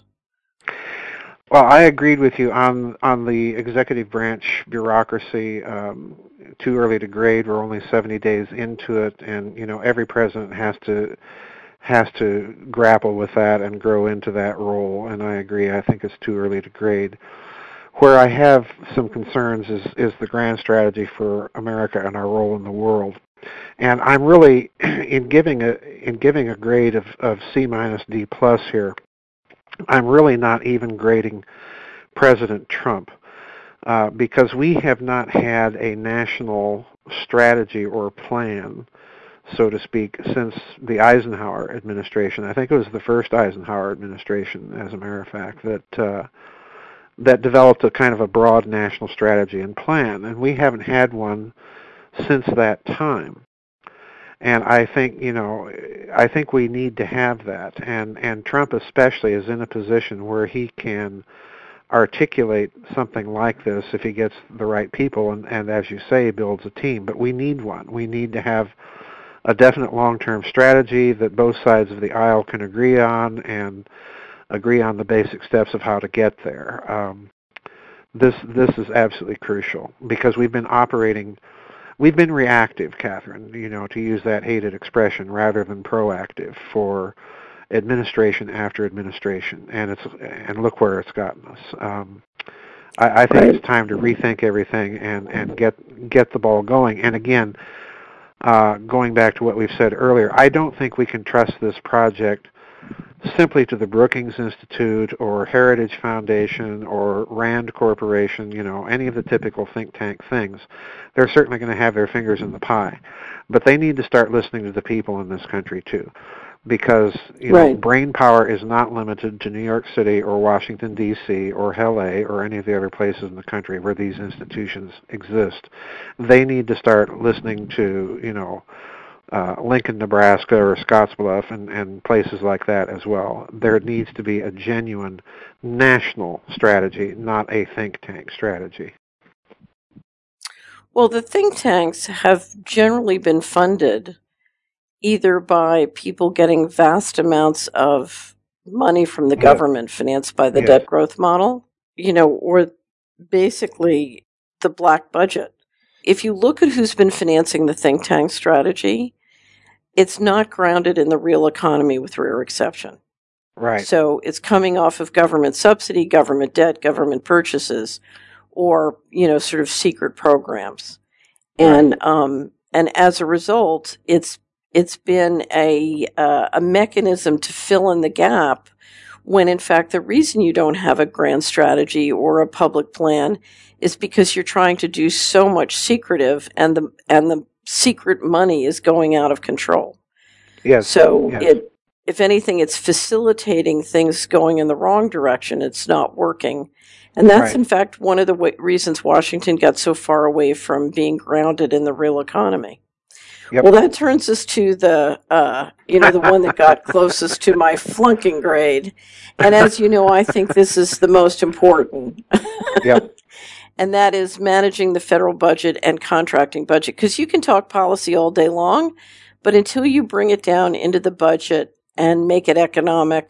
Well, I agreed with you on on the executive branch bureaucracy. Um, too early to grade. We're only seventy days into it, and you know every president has to has to grapple with that and grow into that role. And I agree. I think it's too early to grade. Where I have some concerns is is the grand strategy for America and our role in the world. And I'm really in giving a in giving a grade of, of C minus D plus here. I'm really not even grading President Trump uh, because we have not had a national strategy or plan, so to speak, since the Eisenhower administration. I think it was the first Eisenhower administration, as a matter of fact, that uh, that developed a kind of a broad national strategy and plan, and we haven't had one since that time. And I think, you know, I think we need to have that. And, and Trump especially is in a position where he can articulate something like this if he gets the right people and, and as you say, builds a team. But we need one. We need to have a definite long-term strategy that both sides of the aisle can agree on and agree on the basic steps of how to get there. Um, this this is absolutely crucial because we've been operating We've been reactive, Catherine, you know, to use that hated expression, rather than proactive for administration after administration, and it's and look where it's gotten us. Um, I, I think right. It's time to rethink everything and, and get get the ball going. And again, uh, going back to what we've said earlier, I don't think we can trust this project simply to the Brookings Institute or Heritage Foundation or Rand Corporation, you know, any of the typical think tank things, they're certainly going to have their fingers in the pie. But they need to start listening to the people in this country too. Because, you know, Right. brain power is not limited to New York City or Washington, D C or L A or any of the other places in the country where these institutions exist. They need to start listening to, you know, uh, Lincoln, Nebraska or Scottsbluff and, and places like that as well. There needs to be a genuine national strategy, not a think tank strategy. Well, the think tanks have generally been funded either by people getting vast amounts of money from the Yes. government financed by the Yes. debt growth model, you know, or basically the black budget. If you look at who's been financing the think tank strategy, it's not grounded in the real economy with rare exception. Right. So it's coming off of government subsidy, government debt, government purchases, or, you know, sort of secret programs. And Right. um, and as a result, it's it's been a uh, a mechanism to fill in the gap when in fact the reason you don't have a grand strategy or a public plan is because you're trying to do so much secretive and the and the secret money is going out of control. Yes. So yes. it if anything it's facilitating things going in the wrong direction. It's not working. And that's, Right. in fact, one of the w- reasons Washington got so far away from being grounded in the real economy. Yep. Well, that turns us to the, uh, you know, the one that got closest to my flunking grade. And as you know, I think this is the most important. Yep. And that is managing the federal budget and contracting budget. Because you can talk policy all day long, but until you bring it down into the budget and make it economic,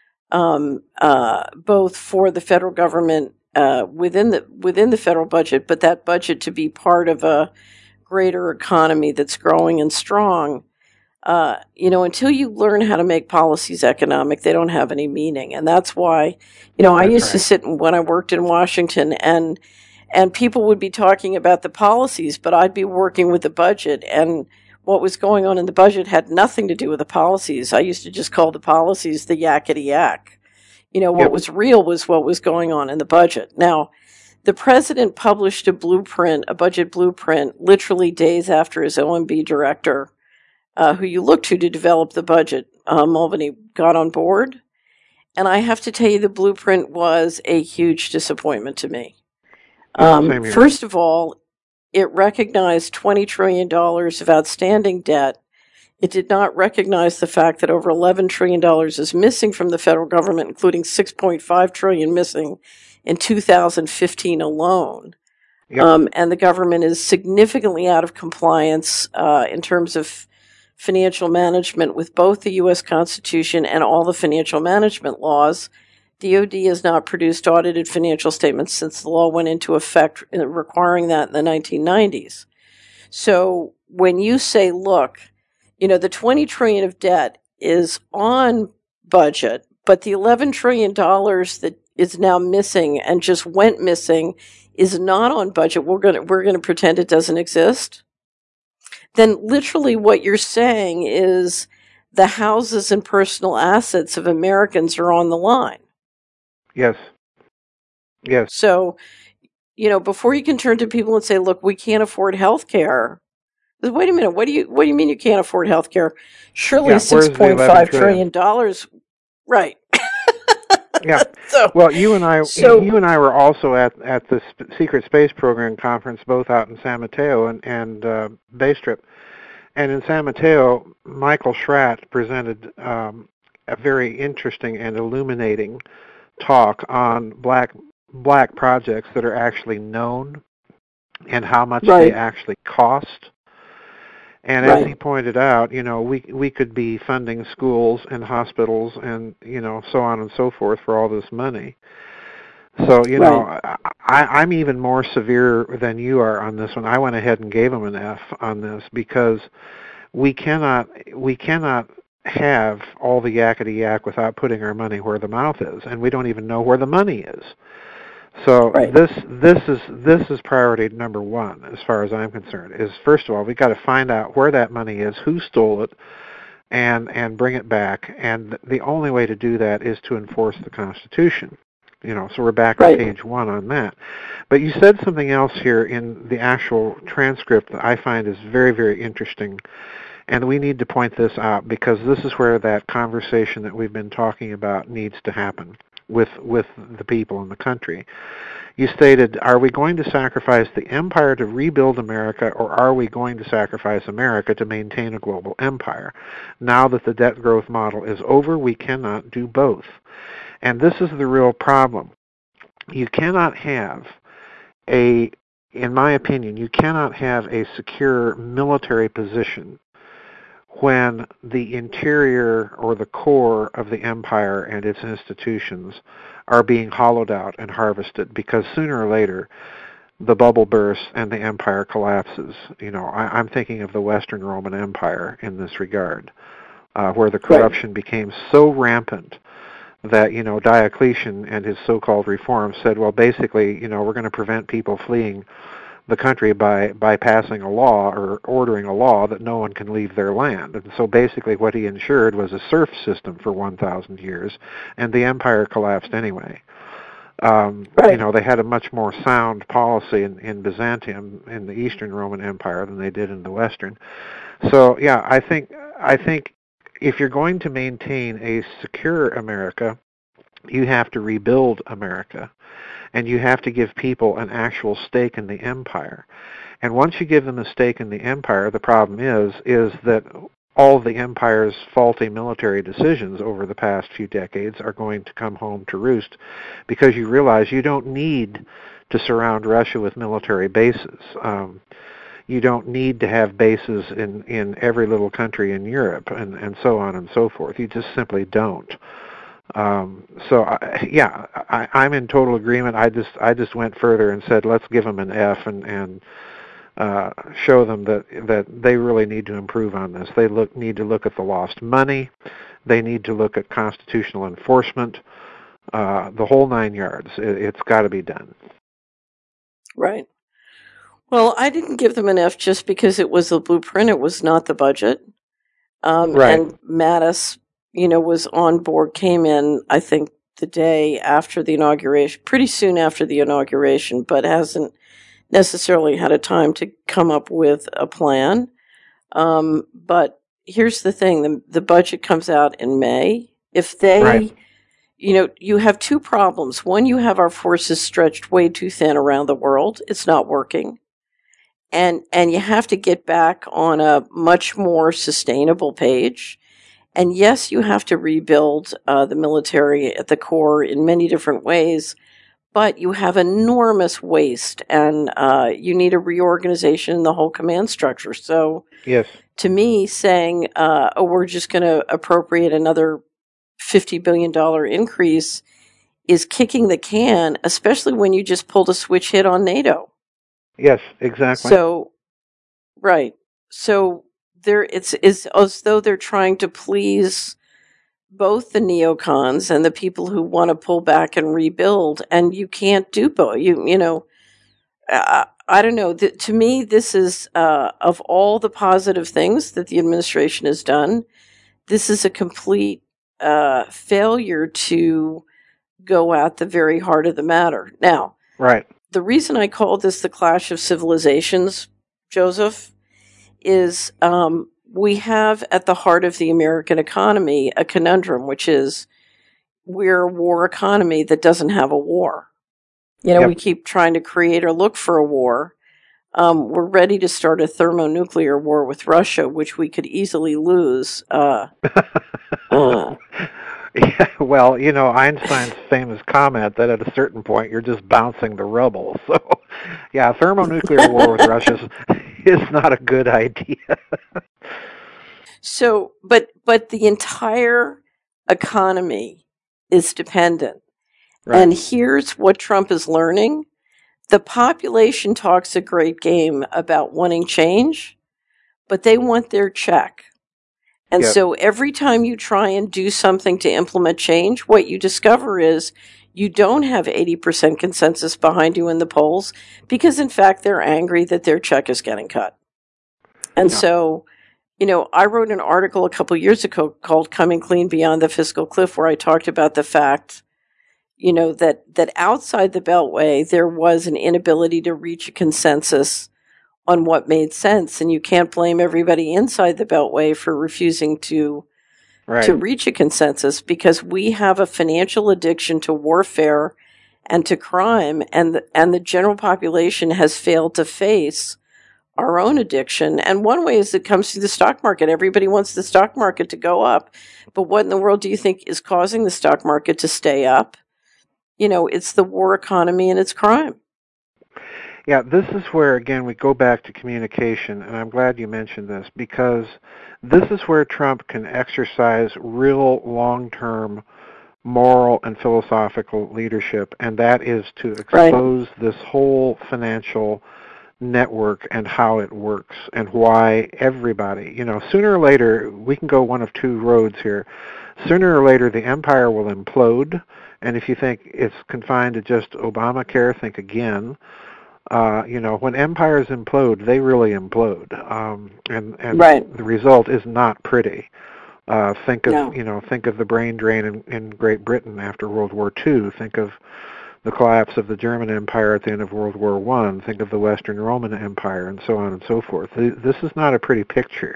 Um, uh, both for the federal government uh, within the within the federal budget, but that budget to be part of a greater economy that's growing and strong. Uh, you know, until you learn how to make policies economic, they don't have any meaning, and that's why. You know, I That's used right. to sit when I worked in Washington, and and people would be talking about the policies, but I'd be working with the budget, and what was going on in the budget had nothing to do with the policies. I used to just call the policies the yakety yak. You know, what Yep. was real was what was going on in the budget. Now, the president published a blueprint, a budget blueprint, literally days after his O M B director, uh, who you look to to develop the budget, uh, Mulvaney, got on board. And I have to tell you, the blueprint was a huge disappointment to me. Yeah, Um, same here. first of all, it recognized twenty trillion dollars of outstanding debt. It did not recognize the fact that over eleven trillion dollars is missing from the federal government, including six point five trillion dollars missing in two thousand fifteen alone. Yep. Um, and the government is significantly out of compliance uh, in terms of financial management with both the U S Constitution and all the financial management laws. D O D has not produced audited financial statements since the law went into effect, requiring that in the nineteen nineties. So when you say, look, you know, the twenty trillion dollars of debt is on budget, but the eleven trillion dollars that is now missing and just went missing is not on budget. We're going to we're going to pretend it doesn't exist. Then literally what you're saying is the houses and personal assets of Americans are on the line. Yes. Yes. So, you know, before you can turn to people and say, look, we can't afford health care. Wait a minute. What do you what do you mean you can't afford health care? Surely Yeah, where's the six point five eleven trillion dollars. Right. Yeah. So, Well, you and I, so you and I were also at at the Sp- Secret Space Program conference, both out in San Mateo and and uh, Bay Strip. And in San Mateo, Michael Schratt presented um, a very interesting and illuminating talk on black black projects that are actually known and how much Right. they actually cost. And Right. as he pointed out, you know, we we could be funding schools and hospitals and, you know, so on and so forth for all this money. So, you know, I, I'm even more severe than you are on this one. I went ahead and gave him an F on this because we cannot we cannot have all the yakety yak without putting our money where the mouth is, and we don't even know where the money is. So Right. this this is this is priority number one as far as I'm concerned. Is first of all we got to find out where that money is, who stole it, and and bring it back. And the only way to do that is to enforce the Constitution. You know, so we're back right. on page one on that. But you said something else here in the actual transcript that I find is very, very interesting. And we need to point this out because this is where that conversation that we've been talking about needs to happen with with the people in the country. You stated, are we going to sacrifice the empire to rebuild America, or are we going to sacrifice America to maintain a global empire? Now that the debt growth model is over, we cannot do both. And this is the real problem. You cannot have a, in my opinion, you cannot have a secure military position when the interior or the core of the empire and its institutions are being hollowed out and harvested, because sooner or later the bubble bursts and the empire collapses. You know, I, I'm thinking of the Western Roman Empire in this regard, uh, where the corruption right. became so rampant that, you know, Diocletian and his so-called reforms said, well, basically, you know, we're going to prevent people fleeing the country by, by passing a law or ordering a law that no one can leave their land. And so basically what he ensured was a serf system for one thousand years, and the empire collapsed anyway. Um, right. You know, they had a much more sound policy in, in Byzantium, in the Eastern Roman Empire, than they did in the Western. So, yeah, I think I think if you're going to maintain a secure America, you have to rebuild America, and you have to give people an actual stake in the empire. And once you give them a stake in the empire, the problem is is that all of the empire's faulty military decisions over the past few decades are going to come home to roost, because you realize you don't need to surround Russia with military bases. Um, You don't need to have bases in, in every little country in Europe, and, and so on and so forth. You just simply don't. Um, so I, yeah, I, I'm in total agreement. I just I just went further and said, let's give them an F and and uh, show them that that they really need to improve on this. They look need to look at the lost money. They need to look at constitutional enforcement. Uh, the whole nine yards. It, it's got to be done. Right. Well, I didn't give them an F just because it was the blueprint. It was not the budget. Um, right. And Mattis, you know, was on board, came in, I think, the day after the inauguration, pretty soon after the inauguration, but hasn't necessarily had a time to come up with a plan. Um, but here's the thing. The, the budget comes out in May. If they... Right. You know, you have two problems. One, you have our forces stretched way too thin around the world. It's not working. And and you have to get back on a much more sustainable page. And yes, you have to rebuild uh, the military at the core in many different ways, but you have enormous waste, and uh, you need a reorganization in the whole command structure. So yes. To me, saying, uh, oh, we're just going to appropriate another fifty billion dollars increase is kicking the can, especially when you just pulled a switch hit on NATO. Yes, exactly. So, right. So there, it's, it's as though they're trying to please both the neocons and the people who want to pull back and rebuild, and you can't do both. You, you know, I, I don't know. The, to me, this is, uh, of all the positive things that the administration has done, this is a complete uh, failure to go at the very heart of the matter. Now, right. The reason I call this the clash of civilizations, Joseph, is um, we have at the heart of the American economy a conundrum, which is we're a war economy that doesn't have a war. You know, yep. We keep trying to create or look for a war. Um, we're ready to start a thermonuclear war with Russia, which we could easily lose. Uh, uh, yeah, well, you know, Einstein's famous comment that at a certain point you're just bouncing the rubble. So, yeah, a thermonuclear war with Russia is not a good idea. So, but but the entire economy is dependent. Right. And here's what Trump is learning. The population talks a great game about wanting change, but they want their check. And yep. So every time you try and do something to implement change, what you discover is you don't have eighty percent consensus behind you in the polls because, in fact, they're angry that their check is getting cut. And yeah. so you know, I wrote an article a couple years ago called Coming Clean Beyond the Fiscal Cliff, where I talked about the fact, you know, that, that outside the Beltway, there was an inability to reach a consensus on what made sense. And you can't blame everybody inside the Beltway for refusing to, right. to reach a consensus, because we have a financial addiction to warfare and to crime, and the, and the general population has failed to face our own addiction. And one way is it comes through the stock market. Everybody wants the stock market to go up. But what in the world do you think is causing the stock market to stay up? You know, it's the war economy and it's crime. Yeah, this is where, again, we go back to communication, and I'm glad you mentioned this, because this is where Trump can exercise real long-term moral and philosophical leadership, and that is to expose right. this whole financial network and how it works and why everybody, you know, sooner or later, we can go one of two roads here. Sooner or later, the empire will implode, and if you think it's confined to just Obamacare, think again. Uh, you know, when empires implode, they really implode, um, and, and right. the result is not pretty. Uh, think of no. you know, think of the brain drain in, in Great Britain after World War Two. Think of the collapse of the German Empire at the end of World War One. Think of the Western Roman Empire, and so on and so forth. This is not a pretty picture.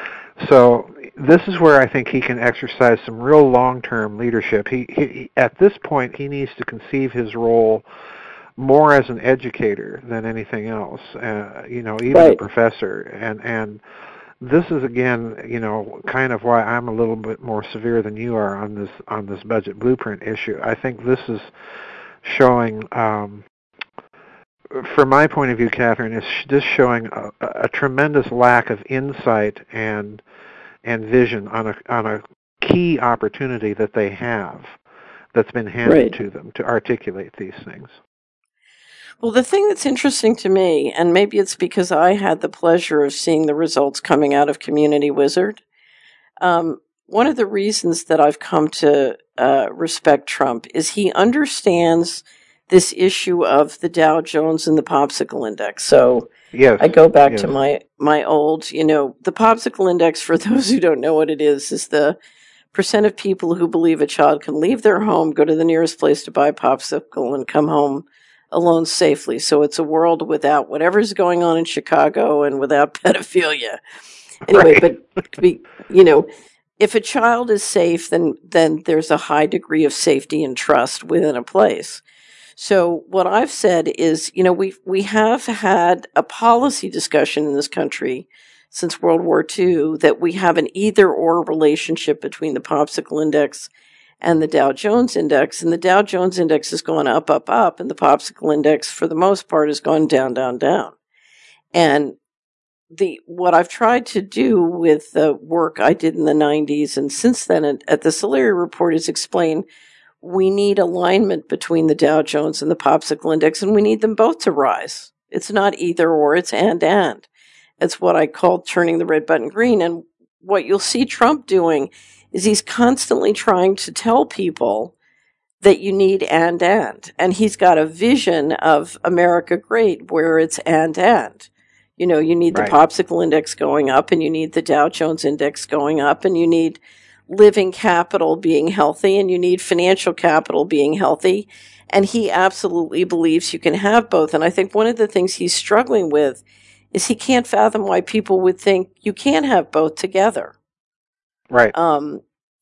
So this is where I think he can exercise some real long-term leadership. He, he at this point, he needs to conceive his role more as an educator than anything else, uh, you know, even right. a professor. And and this is, again, you know, kind of why I'm a little bit more severe than you are on this on this budget blueprint issue. I think this is showing, um, from my point of view, Catherine, is just showing a, a tremendous lack of insight and and vision on a on a key opportunity that they have that's been handed right. to them to articulate these things. Well, the thing that's interesting to me, and maybe it's because I had the pleasure of seeing the results coming out of Community Wizard, um, one of the reasons that I've come to uh, respect Trump is he understands this issue of the Dow Jones and the Popsicle Index. So yes, I go back yes. to my, my old, you know, the Popsicle Index, for those who don't know what it is, is the percent of people who believe a child can leave their home, go to the nearest place to buy a popsicle, and come home alone safely. So it's a world without whatever's going on in Chicago and without pedophilia. Anyway, right. but, you know, if a child is safe, then then there's a high degree of safety and trust within a place. So what I've said is, you know, we we have had a policy discussion in this country since World War Two that we have an either-or relationship between the Popsicle Index and the Dow Jones Index, and the Dow Jones Index has gone up, up, up, and the Popsicle Index, for the most part, has gone down, down, down. And the what I've tried to do with the work I did in the nineties and since then at, at the Solari Report is explain we need alignment between the Dow Jones and the Popsicle Index, and we need them both to rise. It's not either or, it's and and. It's what I call turning the red button green. And what you'll see Trump doing is he's constantly trying to tell people that you need and and. And he's got a vision of America great where it's and and. You know, you need right. the Popsicle Index going up, and you need the Dow Jones Index going up, and you need living capital being healthy, and you need financial capital being healthy. And he absolutely believes you can have both. And I think one of the things he's struggling with is he can't fathom why people would think you can't have both together. Right. Um,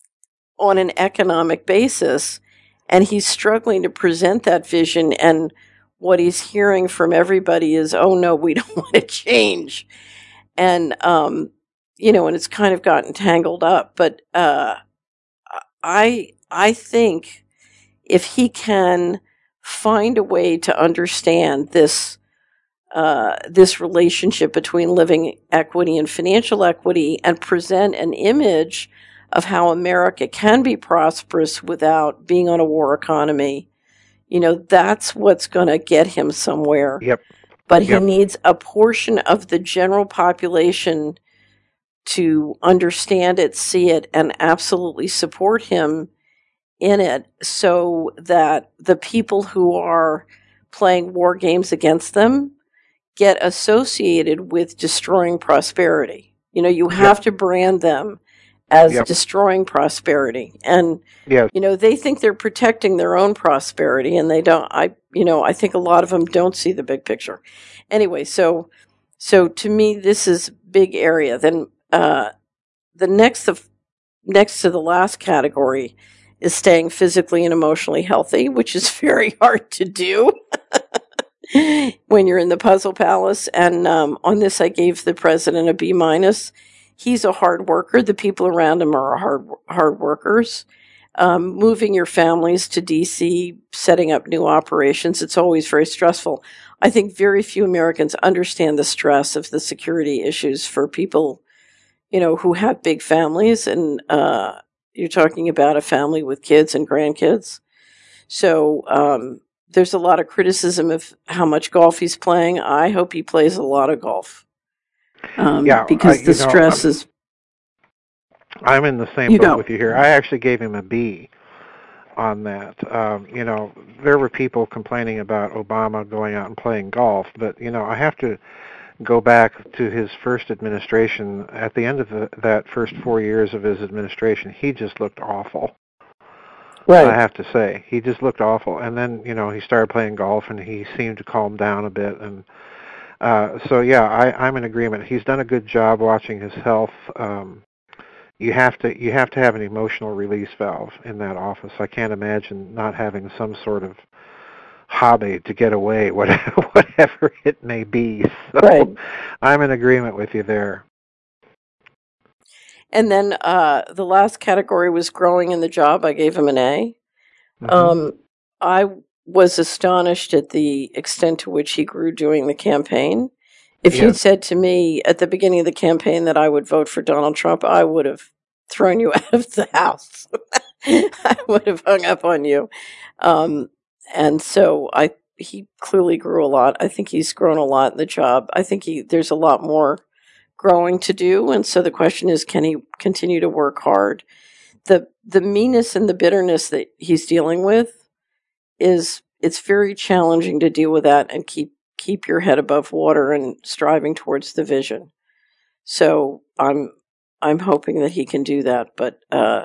on an economic basis. And he's struggling to present that vision. And what he's hearing from everybody is, oh, no, we don't want to change. And, um, you know, and it's kind of gotten tangled up. But uh, I, I think if he can find a way to understand this Uh, this relationship between living equity and financial equity and present an image of how America can be prosperous without being on a war economy, you know, that's what's going to get him somewhere. Yep. But he yep. needs a portion of the general population to understand it, see it, and absolutely support him in it so that the people who are playing war games against them get associated with destroying prosperity. You know, you have Yep. to brand them as Yep. destroying prosperity. And, Yes. you know, they think they're protecting their own prosperity, and they don't. I, you know, I think a lot of them don't see the big picture. Anyway, so, so to me, this is a big area. Then uh, the next of next to the last category is staying physically and emotionally healthy, which is very hard to do when you're in the puzzle palace. And um, on this, I gave the president a B minus. He's a hard worker. The people around him are hard hard workers. Um, moving your families to D C, setting up new operations, it's always very stressful. I think very few Americans understand the stress of the security issues for people, you know, who have big families. And uh, you're talking about a family with kids and grandkids. So um, there's a lot of criticism of how much golf he's playing. I hope he plays a lot of golf um, Yeah. because I, the you know, stress I'm, is. I'm in the same You boat go. with you here. I actually gave him a B on that. Um, you know, there were people complaining about Obama going out and playing golf, but you know, I have to go back to his first administration. At the end of the, that first four years of his administration, he just looked awful. Right. I have to say, he just looked awful. And then, you know, he started playing golf, and he seemed to calm down a bit. And uh, so, yeah, I, I'm in agreement. He's done a good job watching his health. Um, you have to you have to have an emotional release valve in that office. I can't imagine not having some sort of hobby to get away, whatever, whatever it may be. So Right. I'm in agreement with you there. And then uh, the last category was growing in the job. I gave him an A. Mm-hmm. Um, I was astonished at the extent to which he grew during the campaign. If Yes. you'd said to me at the beginning of the campaign that I would vote for Donald Trump, I would have thrown you out of the house. I would have hung up on you. Um, and so I he clearly grew a lot. I think he's grown a lot in the job. I think he there's a lot more growing to do, and so the question is, can he continue to work hard? The the meanness and the bitterness that he's dealing with is it's very challenging to deal with that and keep keep your head above water and striving towards the vision. So I'm I'm hoping that he can do that. But uh,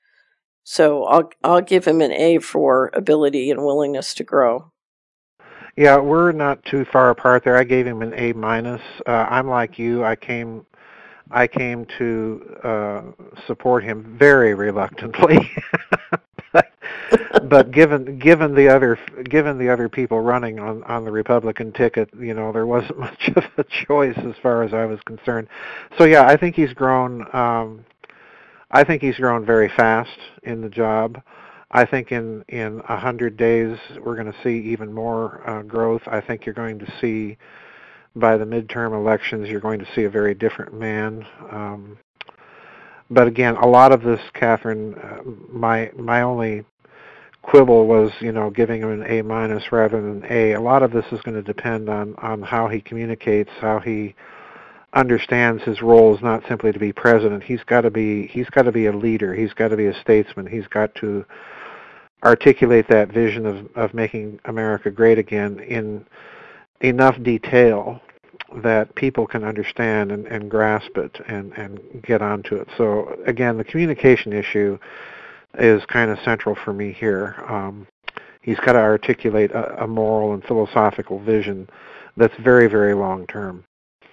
so I'll I'll give him an A for ability and willingness to grow. Yeah, we're not too far apart there. I gave him an A minus. Uh, I'm like you. I came I came to uh, support him very reluctantly. but, but given given the other given the other people running on, on the Republican ticket, you know, there wasn't much of a choice as far as I was concerned. So yeah, I think he's grown. Um, I think he's grown very fast in the job. I think in in a hundred days we're going to see even more uh, growth. I think you're going to see by the midterm elections you're going to see a very different man. Um, but again, a lot of this, Catherine, uh, my my only quibble was, you know, giving him an A minus rather than A. A lot of this is going to depend on on how he communicates, how he understands his role is not simply to be president. He's got to be he's got to be a leader. He's got to be a statesman. He's got to articulate that vision of of making America great again in enough detail that people can understand and, and grasp it and, and get onto it. So again, the communication issue is kind of central for me here. Um, he's got to articulate a, a moral and philosophical vision that's very, very long term.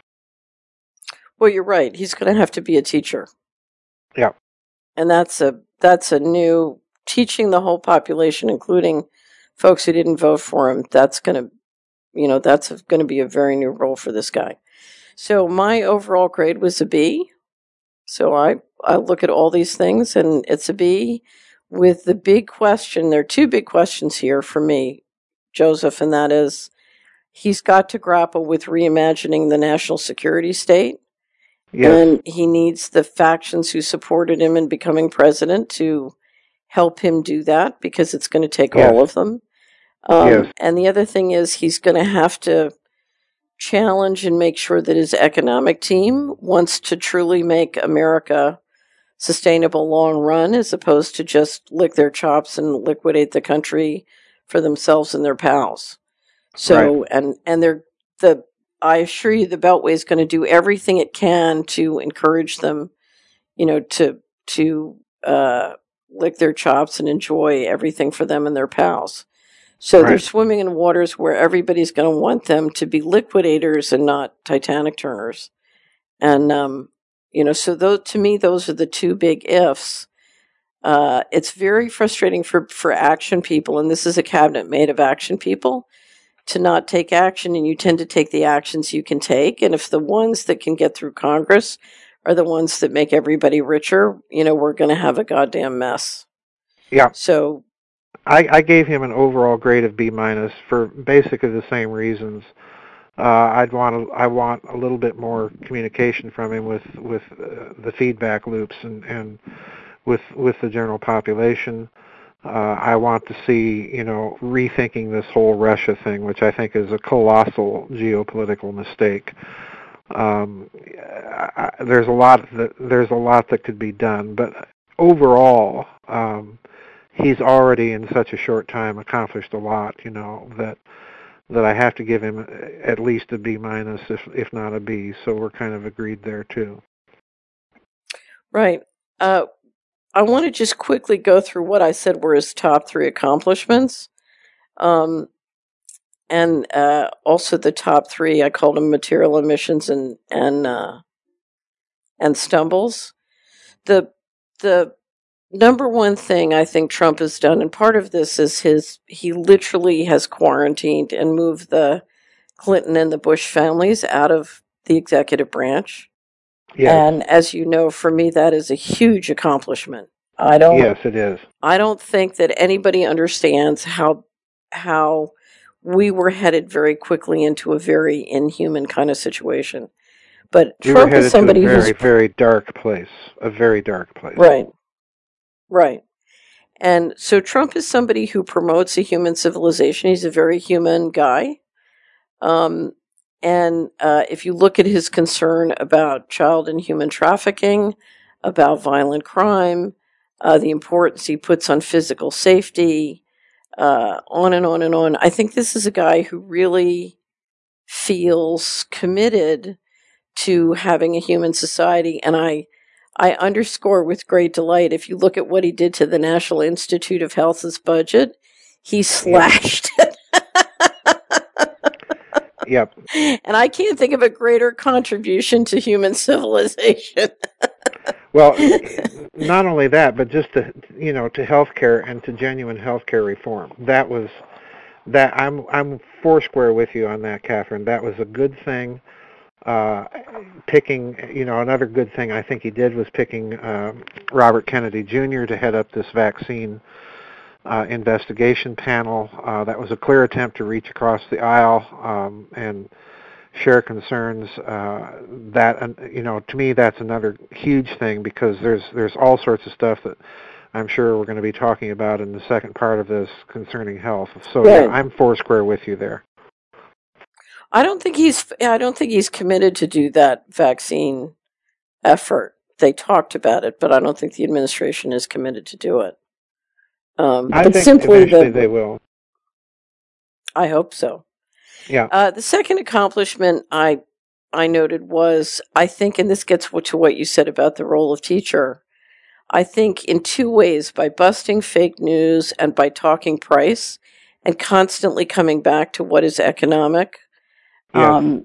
Well, you're right. He's going to have to be a teacher. Yeah. And that's a that's a new teaching the whole population, including folks who didn't vote for him. That's going to, you know, that's going to be a very new role for this guy. So my overall grade was a B. So I I look at all these things and it's a B with the big question. There are two big questions here for me, Joseph, and that is he's got to grapple with reimagining the national security state. Yes. And he needs the factions who supported him in becoming president to help him do that because it's going to take Yes. all of them. Um, Yes. And the other thing is he's going to have to challenge and make sure that his economic team wants to truly make America sustainable long run as opposed to just lick their chops and liquidate the country for themselves and their pals. So, Right. and, and they're, the, I assure you the Beltway is going to do everything it can to encourage them, you know, to to uh, lick their chops and enjoy everything for them and their pals. So Right. they're swimming in waters where everybody's going to want them to be liquidators and not Titanic turners. And, um, you know, so those, to me, those are the two big ifs. Uh, it's very frustrating for, for action people, and this is a cabinet made of action people, to not take action, and you tend to take the actions you can take. And if the ones that can get through Congress are the ones that make everybody richer, you know, we're going to have a goddamn mess. Yeah. So I, I gave him an overall grade of B minus for basically the same reasons. Uh, I'd want a, I want a little bit more communication from him with with uh, the feedback loops and, and with with the general population. Uh, I want to see, you know, rethinking this whole Russia thing, which I think is a colossal geopolitical mistake. Um, I, there's a lot that there's a lot that could be done, but overall. Um, He's already in such a short time accomplished a lot, you know, that that I have to give him at least a B minus, if if not a B. So we're kind of agreed there too. Right. Uh, I want to just quickly go through what I said were his top three accomplishments, um, and uh, also the top three. I called them material emissions and and uh, and stumbles. The the number one thing I think Trump has done, and part of this is his, he literally has quarantined and moved the Clinton and the Bush families out of the executive branch. Yes. And as you know, for me, that is a huge accomplishment. I don't, yes, it is. I don't think that anybody understands how, how we were headed very quickly into a very inhuman kind of situation. But we Trump were headed is somebody to a very, who's very dark place, a very dark place. Right. Right. And so Trump is somebody who promotes a human civilization. He's a very human guy. Um, and uh, if you look at his concern about child and human trafficking, about violent crime, uh, the importance he puts on physical safety, uh, on and on and on, I think this is a guy who really feels committed to having a human society. And I I underscore with great delight, if you look at what he did to the National Institute of Health's budget, he slashed yep. it. Yep. And I can't think of a greater contribution to human civilization. Well, not only that, but just to, you know, to healthcare and to genuine healthcare reform. That was that I'm I'm foursquare with you on that, Catherine. That was a good thing. Uh, picking, you know, another good thing I think he did was picking uh, Robert Kennedy Junior to head up this vaccine uh, investigation panel. Uh, that was a clear attempt to reach across the aisle um, and share concerns. Uh, that, you know, to me, that's another huge thing because there's there's all sorts of stuff that I'm sure we're going to be talking about in the second part of this concerning health. So right. yeah, I'm foursquare with you there. I don't think he's. I don't think he's committed to do that vaccine effort. They talked about it, but I don't think the administration is committed to do it. Um, I but think simply eventually the, they will. I hope so. Yeah. Uh, the second accomplishment I I noted was, I think, and this gets to what you said about the role of teacher. I think in two ways: by busting fake news and by talking price, and constantly coming back to what is economic. Yes. Um,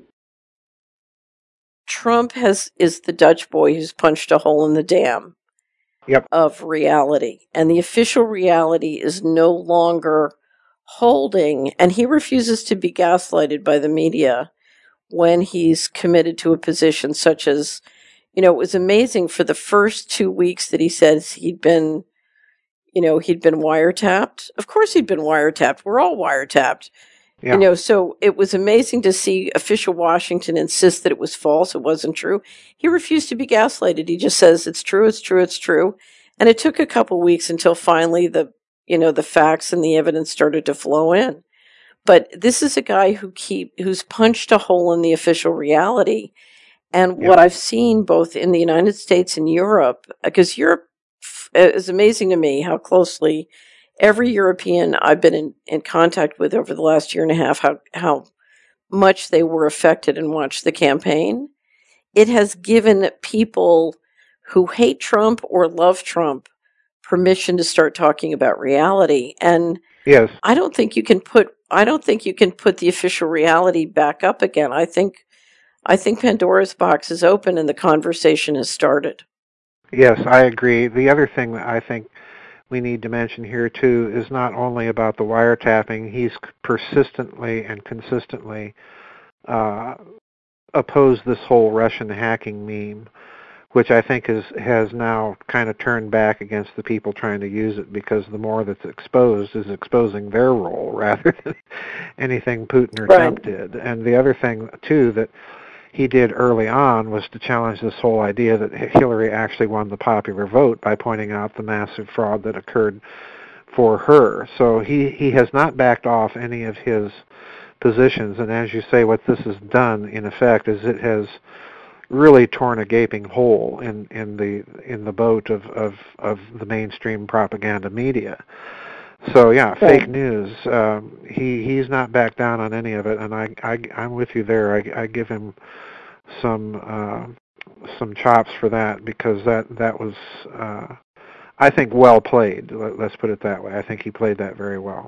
Trump has is the Dutch boy who's punched a hole in the dam yep. of reality. And the official reality is no longer holding, and he refuses to be gaslighted by the media when he's committed to a position such as, you know, it was amazing for the first two weeks that he says he'd been, you know, he'd been wiretapped. Of course he'd been wiretapped. We're all wiretapped. Yeah. You know, so it was amazing to see official Washington insist that it was false, it wasn't true. He refused to be gaslighted. He just says it's true, it's true, it's true. And it took a couple weeks until finally the, you know, the facts and the evidence started to flow in. But this is a guy who keep who's punched a hole in the official reality. And yeah. what I've seen both in the United States and Europe, because Europe is amazing to me how closely every European I've been in, in contact with over the last year and a half, how how much they were affected and watched the campaign, it has given people who hate Trump or love Trump permission to start talking about reality. And yes, I don't think you can put I don't think you can put the official reality back up again. I think I think Pandora's box is open and the conversation has started. yes, I agree. The other thing that I think we need to mention here too is not only about the wiretapping. He's persistently and consistently uh, opposed this whole Russian hacking meme, which I think is has now kind of turned back against the people trying to use it, because the more that's exposed is exposing their role rather than anything Putin or Right. Trump did. And the other thing too that he did early on was to challenge this whole idea that Hillary actually won the popular vote by pointing out the massive fraud that occurred for her. So he, he has not backed off any of his positions. And as you say, what this has done, in effect, is it has really torn a gaping hole in, in the in the boat of, of, of the mainstream propaganda media. So yeah, Right. fake news. Um, he he's not backed down on any of it, and I, I I'm with you there. I, I give him some uh, some chops for that, because that that was uh, I think well played. Let, let's put it that way. I think he played that very well.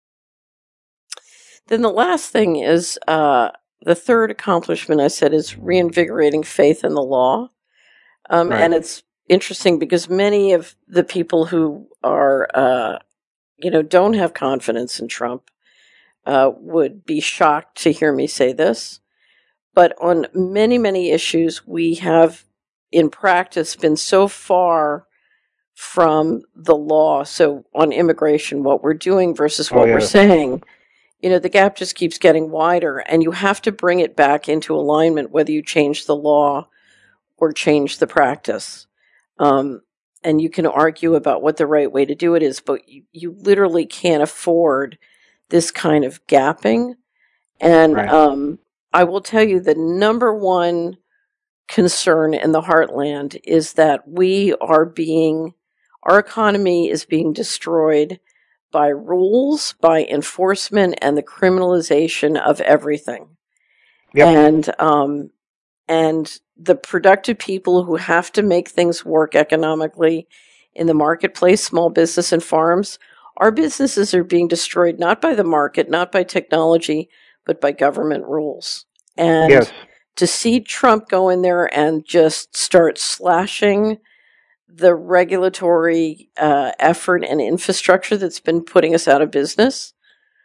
Then the last thing is uh, the third accomplishment I said is reinvigorating faith in the law. Um, Right. And it's interesting because many of the people who are, uh, you know, don't have confidence in Trump uh, would be shocked to hear me say this. But on many, many issues, we have in practice been so far from the law. So on immigration, what we're doing versus what Oh, we're yes. saying, you know, the gap just keeps getting wider, and you have to bring it back into alignment whether you change the law or change the practice. Um, and you can argue about what the right way to do it is, but you, you literally can't afford this kind of gapping. And Right. um, I will tell you the number one concern in the heartland is that we are being, our economy is being destroyed by rules, by enforcement, and the criminalization of everything. Yep. And um, and the productive people who have to make things work economically in the marketplace, small business and farms, our businesses are being destroyed not by the market, not by technology, but by government rules. And Yes. to see Trump go in there and just start slashing the regulatory uh, effort and infrastructure that's been putting us out of business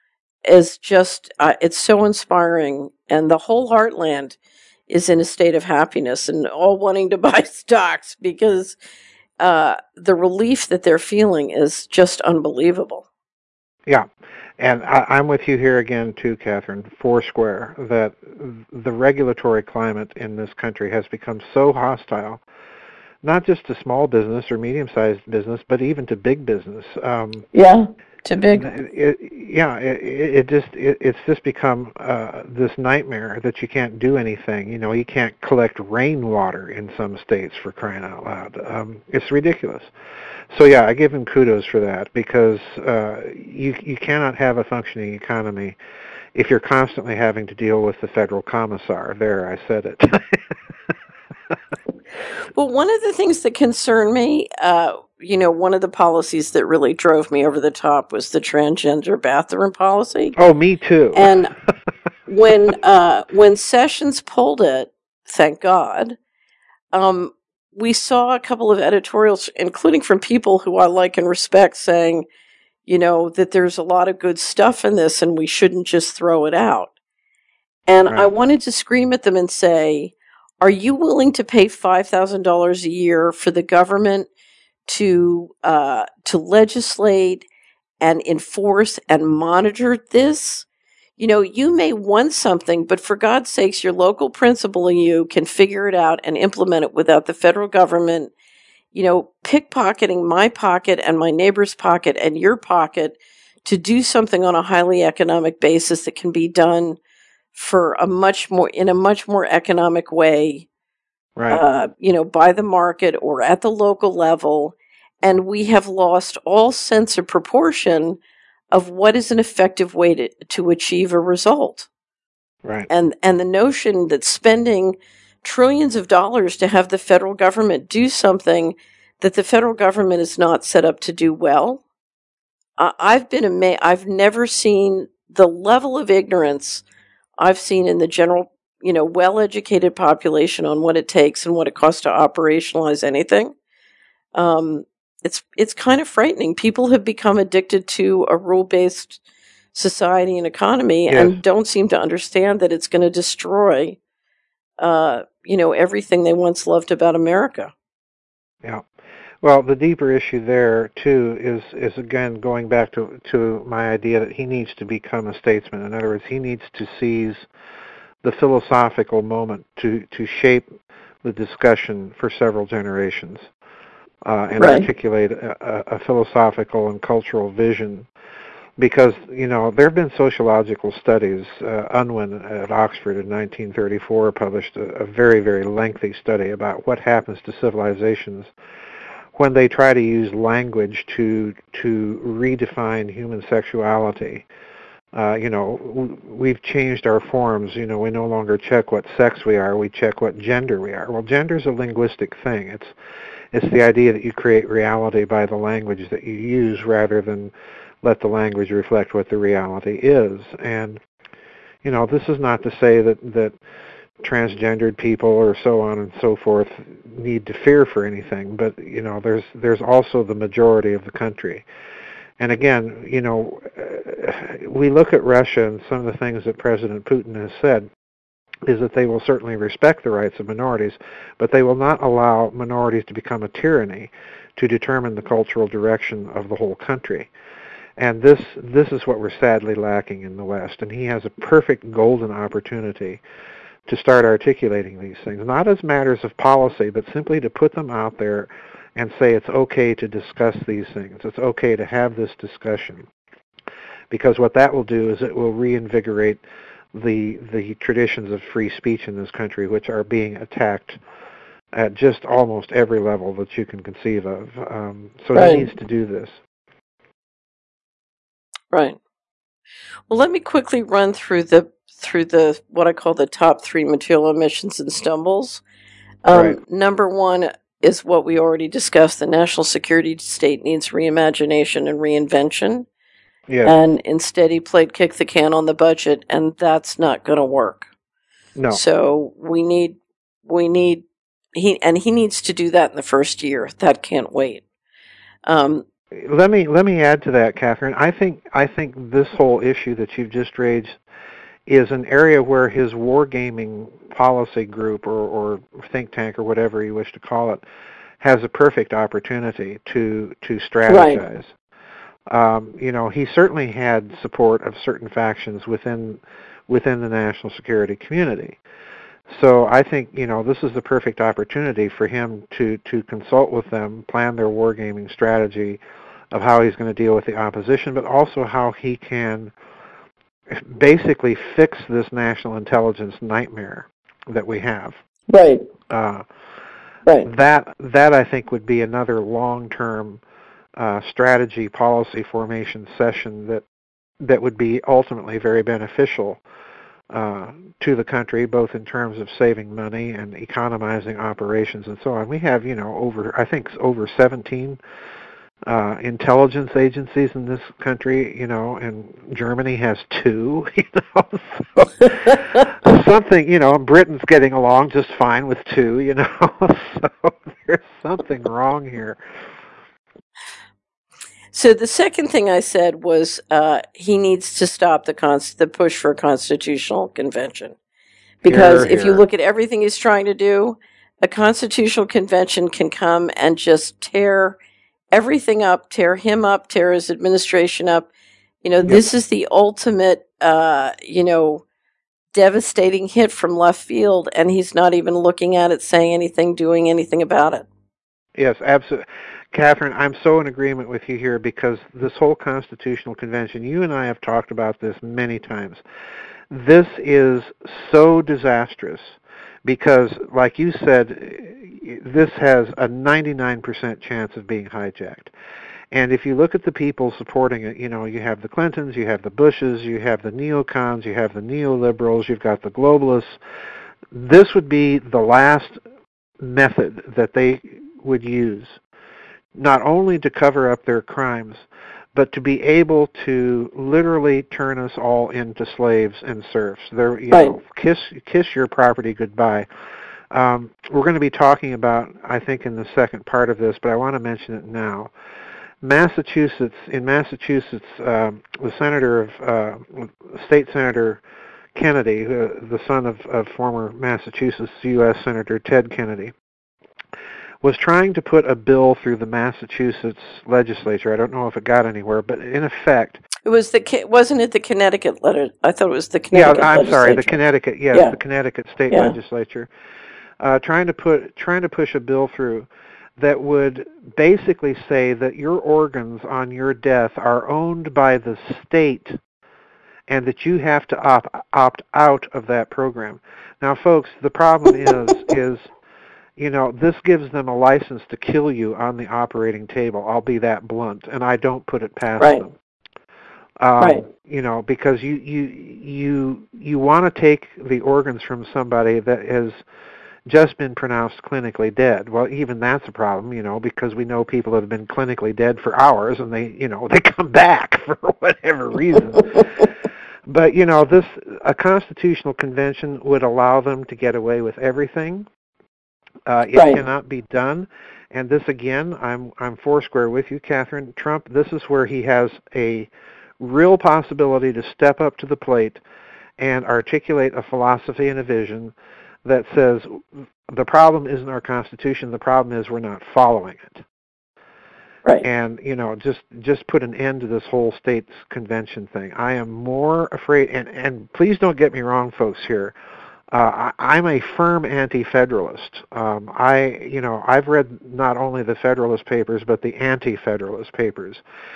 is just, uh, it's so inspiring. And the whole heartland is in a state of happiness and all wanting to buy stocks because uh, the relief that they're feeling is just unbelievable. Yeah. And I, I'm with you here again, too, Catherine, foursquare, that the regulatory climate in this country has become so hostile, not just to small business or medium-sized business, but even to big business. Um, yeah, too big. It, yeah, it, it just it, it's just become uh, this nightmare that you can't do anything. You know, you can't collect rainwater in some states, for crying out loud. Um, it's ridiculous. So yeah, I give him kudos for that, because uh, you you cannot have a functioning economy if you're constantly having to deal with the federal commissar. There, I said it. Well, one of the things that concerned me, uh, you know, one of the policies that really drove me over the top was the transgender bathroom policy. Oh, me too. And when uh, when Sessions pulled it, thank God, um, we saw a couple of editorials, including from people who I like and respect, saying, you know, that there's a lot of good stuff in this and we shouldn't just throw it out. And Right. I wanted to scream at them and say, are you willing to pay five thousand dollars a year for the government to uh, to legislate and enforce and monitor this? You know, you may want something, but for God's sakes, your local principal and you can figure it out and implement it without the federal government, you know, pickpocketing my pocket and my neighbor's pocket and your pocket to do something on a highly economic basis that can be done for a much more, in a much more economic way, Right. uh, you know, by the market or at the local level. And we have lost all sense of proportion of what is an effective way to, to achieve a result. Right. And and the notion that spending trillions of dollars to have the federal government do something that the federal government is not set up to do well. Uh, I've been amazed. I've never seen the level of ignorance I've seen in the general, you know, well-educated population on what it takes and what it costs to operationalize anything. Um, it's it's kind of frightening. People have become addicted to a rule-based society and economy, Yes. and don't seem to understand that it's going to destroy, uh, you know, everything they once loved about America. Yeah. Well, the deeper issue there too is is again going back to to my idea that he needs to become a statesman. In other words, he needs to seize the philosophical moment to to shape the discussion for several generations uh, and Right. articulate a, a philosophical and cultural vision. Because, you know, there have been sociological studies. Uh, Unwin at Oxford in nineteen thirty-four published a, a very, very lengthy study about what happens to civilizations when they try to use language to to redefine human sexuality. Uh, you know, w- we've changed our forms. You know, we no longer check what sex we are. We check what gender we are. Well, gender is a linguistic thing. It's it's the idea that you create reality by the language that you use rather than let the language reflect what the reality is. And, you know, this is not to say that, that transgendered people or so on and so forth need to fear for anything, but, you know, there's there's also the majority of the country. And again, you know, uh, we look at Russia and some of the things that President Putin has said is that they will certainly respect the rights of minorities, but they will not allow minorities to become a tyranny to determine the cultural direction of the whole country. And this this is what we're sadly lacking in the West. And he has a perfect golden opportunity to start articulating these things, not as matters of policy, but simply to put them out there and say it's okay to discuss these things. It's okay to have this discussion. Because what that will do is it will reinvigorate the the traditions of free speech in this country, which are being attacked at just almost every level that you can conceive of. Um, so Right. he needs to do this. Right. Well, let me quickly run through the through the what I call the top three material omissions and stumbles. Um, Right. Number one is what we already discussed. The national security state needs reimagination and reinvention. Yes. And instead, he played kick the can on the budget, and that's not going to work. No. So we need we need he and he needs to do that in the first year. That can't wait. Um, Let me let me add to that, Catherine. I think I think this whole issue that you've just raised is an area where his wargaming policy group or, or think tank or whatever you wish to call it has a perfect opportunity to to strategize. Right. Um, you know, he certainly had support of certain factions within within the national security community. So I think, you know, this is the perfect opportunity for him to, to consult with them, plan their wargaming strategy of how he's going to deal with the opposition, but also how he can basically fix this national intelligence nightmare that we have. Right. Uh, right. That, that I think would be another long-term uh, strategy policy formation session that, that would be ultimately very beneficial Uh, to the country, both in terms of saving money and economizing operations and so on. We have, you know, over, I think, over seventeen uh, intelligence agencies in this country, you know, and Germany has two, you know, so something, you know, Britain's getting along just fine with two, you know, so there's something wrong here. So the second thing I said was uh, he needs to stop the const- the push for a constitutional convention. Because Here, if you here. look at everything he's trying to do, a constitutional convention can come and just tear everything up, tear him up, tear his administration up. You know, Yep. This is the ultimate, uh, you know, devastating hit from left field, and he's not even looking at it, saying anything, doing anything about it. Yes, absolutely. Catherine, I'm so in agreement with you here because this whole constitutional convention, you and I have talked about this many times. This is so disastrous because, like you said, this has a ninety-nine percent chance of being hijacked. And if you look at the people supporting it, you know, you have the Clintons, you have the Bushes, you have the neocons, you have the neoliberals, you've got the globalists. This would be the last method that they would use, not only to cover up their crimes, but to be able to literally turn us all into slaves and serfs. They're, you Right. know, kiss kiss your property goodbye. Um, we're going to be talking about, I think, in the second part of this, but I want to mention it now. Massachusetts, in Massachusetts, um, the senator of uh, State Senator Kennedy, uh, the son of, of former Massachusetts U S Senator Ted Kennedy, was trying to put a bill through the Massachusetts legislature. I don't know if it got anywhere, but in effect, It was the wasn't it the Connecticut letter? I thought it was the yeah, Connecticut I'm sorry, the legislature. Connecticut, yes, Yeah. the Connecticut state Yeah. legislature, uh, trying to put trying to push a bill through that would basically say that your organs on your death are owned by the state, and that you have to opt opt out of that program. Now, folks, the problem is is you know, this gives them a license to kill you on the operating table. I'll be that blunt, and I don't put it past Right. them. Um, Right. You know, because you you you you want to take the organs from somebody that has just been pronounced clinically dead. Well, even that's a problem, you know, because we know people that have been clinically dead for hours, and they, you know, they come back for whatever reason. But you know, this a constitutional convention would allow them to get away with everything. Uh, it Right. cannot be done, and this again, I'm I'm foursquare with you, Catherine. Trump, this is where he has a real possibility to step up to the plate and articulate a philosophy and a vision that says the problem isn't our Constitution, the problem is we're not following it. Right. And, you know, just just put an end to this whole states convention thing. I am more afraid, and, and please don't get me wrong, folks, here. Uh, I, I'm a firm anti-federalist. Um, I, you know, I've read not only the Federalist Papers, but the anti-Federalist Papers.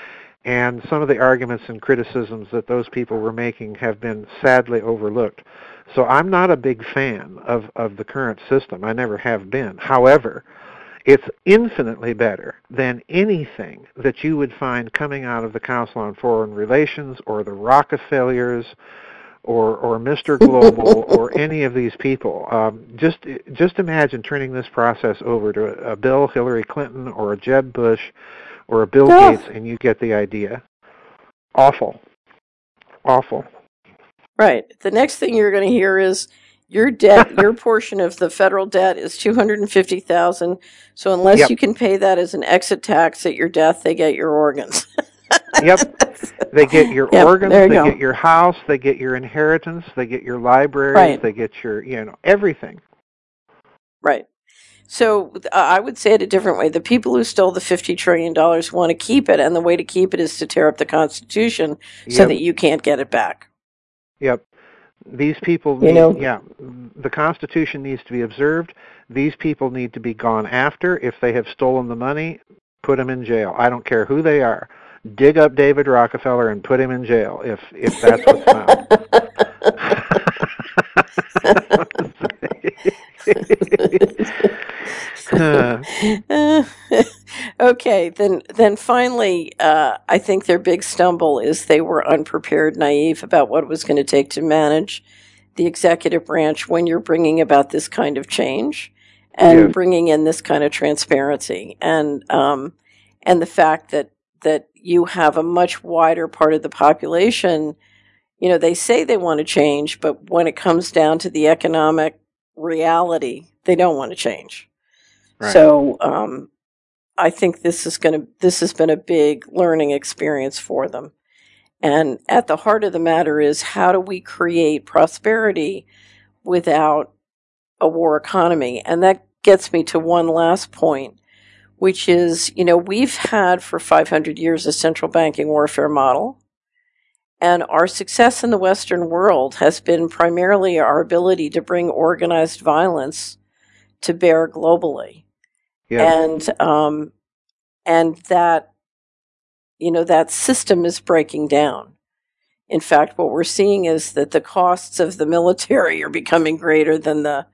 And some of the arguments and criticisms that those people were making have been sadly overlooked. So I'm not a big fan of, of the current system. I never have been. However, it's infinitely better than anything that you would find coming out of the Council on Foreign Relations or the Rockefellers or or Mister Global or any of these people. Um, just just imagine turning this process over to a, a Bill Hillary Clinton or a Jeb Bush or a Bill Oh. Gates, and you get the idea. Awful. Awful. Right. The next thing you're going to hear is your debt, your portion of the federal debt is two hundred fifty thousand dollars. So unless Yep. you can pay that as an exit tax at your death, they get your organs. Yep. They get your Yep, organs, there you they go. get your house, they get your inheritance, they get your libraries, Right. they get your, you know, everything. Right. So uh, I would say it a different way. The people who stole the fifty trillion dollars want to keep it, and the way to keep it is to tear up the Constitution so Yep. that you can't get it back. Yep. These people You need, know? yeah, the Constitution needs to be observed. These people need to be gone after. If they have stolen the money, put them in jail. I don't care who they are. Dig up David Rockefeller and put him in jail if if that's what's found. Uh, okay, then then finally, uh, I think their big stumble is they were unprepared, naive about what it was going to take to manage the executive branch when you're bringing about this kind of change and Yes. bringing in this kind of transparency, and um, and the fact that that you have a much wider part of the population. You know, they say they want to change, but when it comes down to the economic reality, they don't want to change. Right. So um, I think this is going to this has been a big learning experience for them. And at the heart of the matter is, how do we create prosperity without a war economy? And that gets me to one last point, which is, you know, we've had for five hundred years a central banking warfare model. And our success in the Western world has been primarily our ability to bring organized violence to bear globally. Yes. And um, and that, you know, that system is breaking down. In fact, what we're seeing is that the costs of the military are becoming greater than the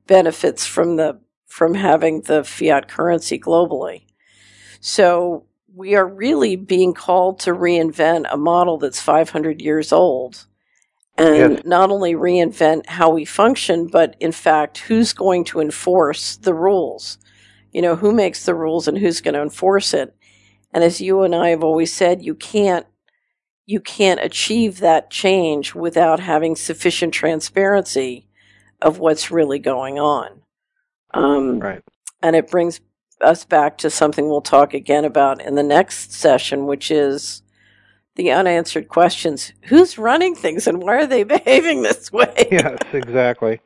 benefits from the from having the fiat currency globally. So we are really being called to reinvent a model that's five hundred years old. And Yes. not only reinvent how we function, but in fact, who's going to enforce the rules? You know, who makes the rules and who's going to enforce it? And as you and I have always said, you can't you can't achieve that change without having sufficient transparency of what's really going on. Um, Right. And it brings us back to something we'll talk again about in the next session, which is the unanswered questions. Who's running things and why are they behaving this way? Yes, exactly.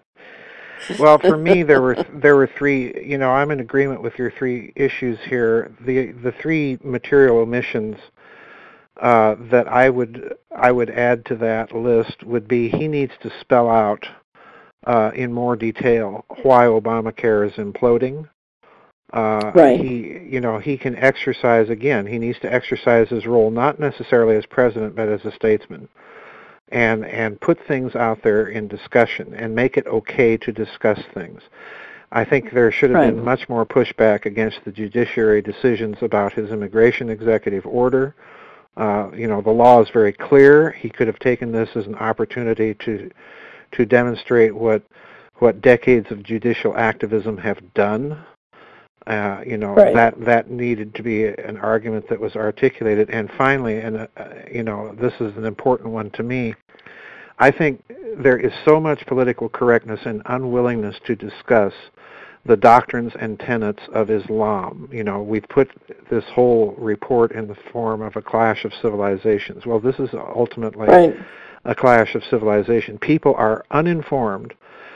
Well, for me, there were there were three. You know, I'm in agreement with your three issues here. The the three material omissions uh, that I would I would add to that list would be he needs to spell out uh, in more detail why Obamacare is imploding. Uh, Right. He, you know, he can exercise again. He needs to exercise his role not necessarily as president, but as a statesman, and and put things out there in discussion and make it okay to discuss things. I think there should have Right. been much more pushback against the judiciary decisions about his immigration executive order. Uh, you know, the law is very clear. He could have taken this as an opportunity to to demonstrate what what decades of judicial activism have done. Uh, you know, Right. that that needed to be an argument that was articulated. And finally, and uh, you know, this is an important one to me, I think there is so much political correctness and unwillingness to discuss the doctrines and tenets of Islam. You know, we've put this whole report in the form of a clash of civilizations. Well, this is ultimately Right. a clash of civilization. People are uninformed.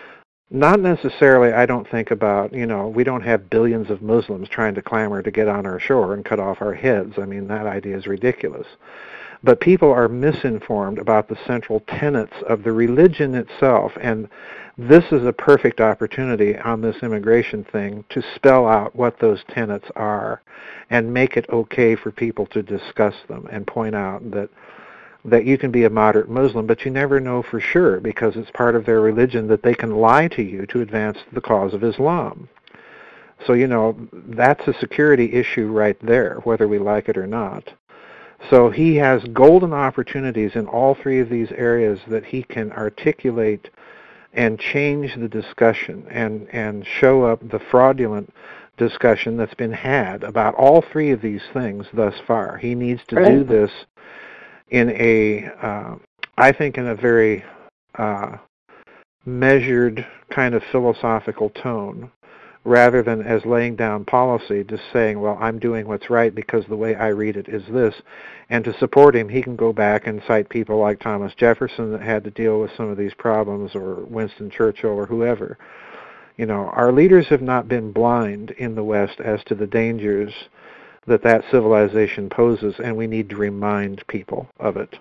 Not necessarily, I don't think about, you know, we don't have billions of Muslims trying to clamor to get on our shore and cut off our heads. I mean, that idea is ridiculous. But people are misinformed about the central tenets of the religion itself, and this is a perfect opportunity on this immigration thing to spell out what those tenets are and make it okay for people to discuss them and point out that that you can be a moderate Muslim, but you never know for sure because it's part of their religion that they can lie to you to advance the cause of Islam. So, you know, that's a security issue right there, whether we like it or not. So he has golden opportunities in all three of these areas that he can articulate and change the discussion and, and show up the fraudulent discussion that's been had about all three of these things thus far. He needs to Right. do this in a, uh, I think, in a very uh, measured kind of philosophical tone, rather than as laying down policy, just saying, well, I'm doing what's right because the way I read it is this. And to support him, he can go back and cite people like Thomas Jefferson that had to deal with some of these problems, or Winston Churchill, or whoever. You know, our leaders have not been blind in the West as to the dangers that that civilization poses, and we need to remind people of it.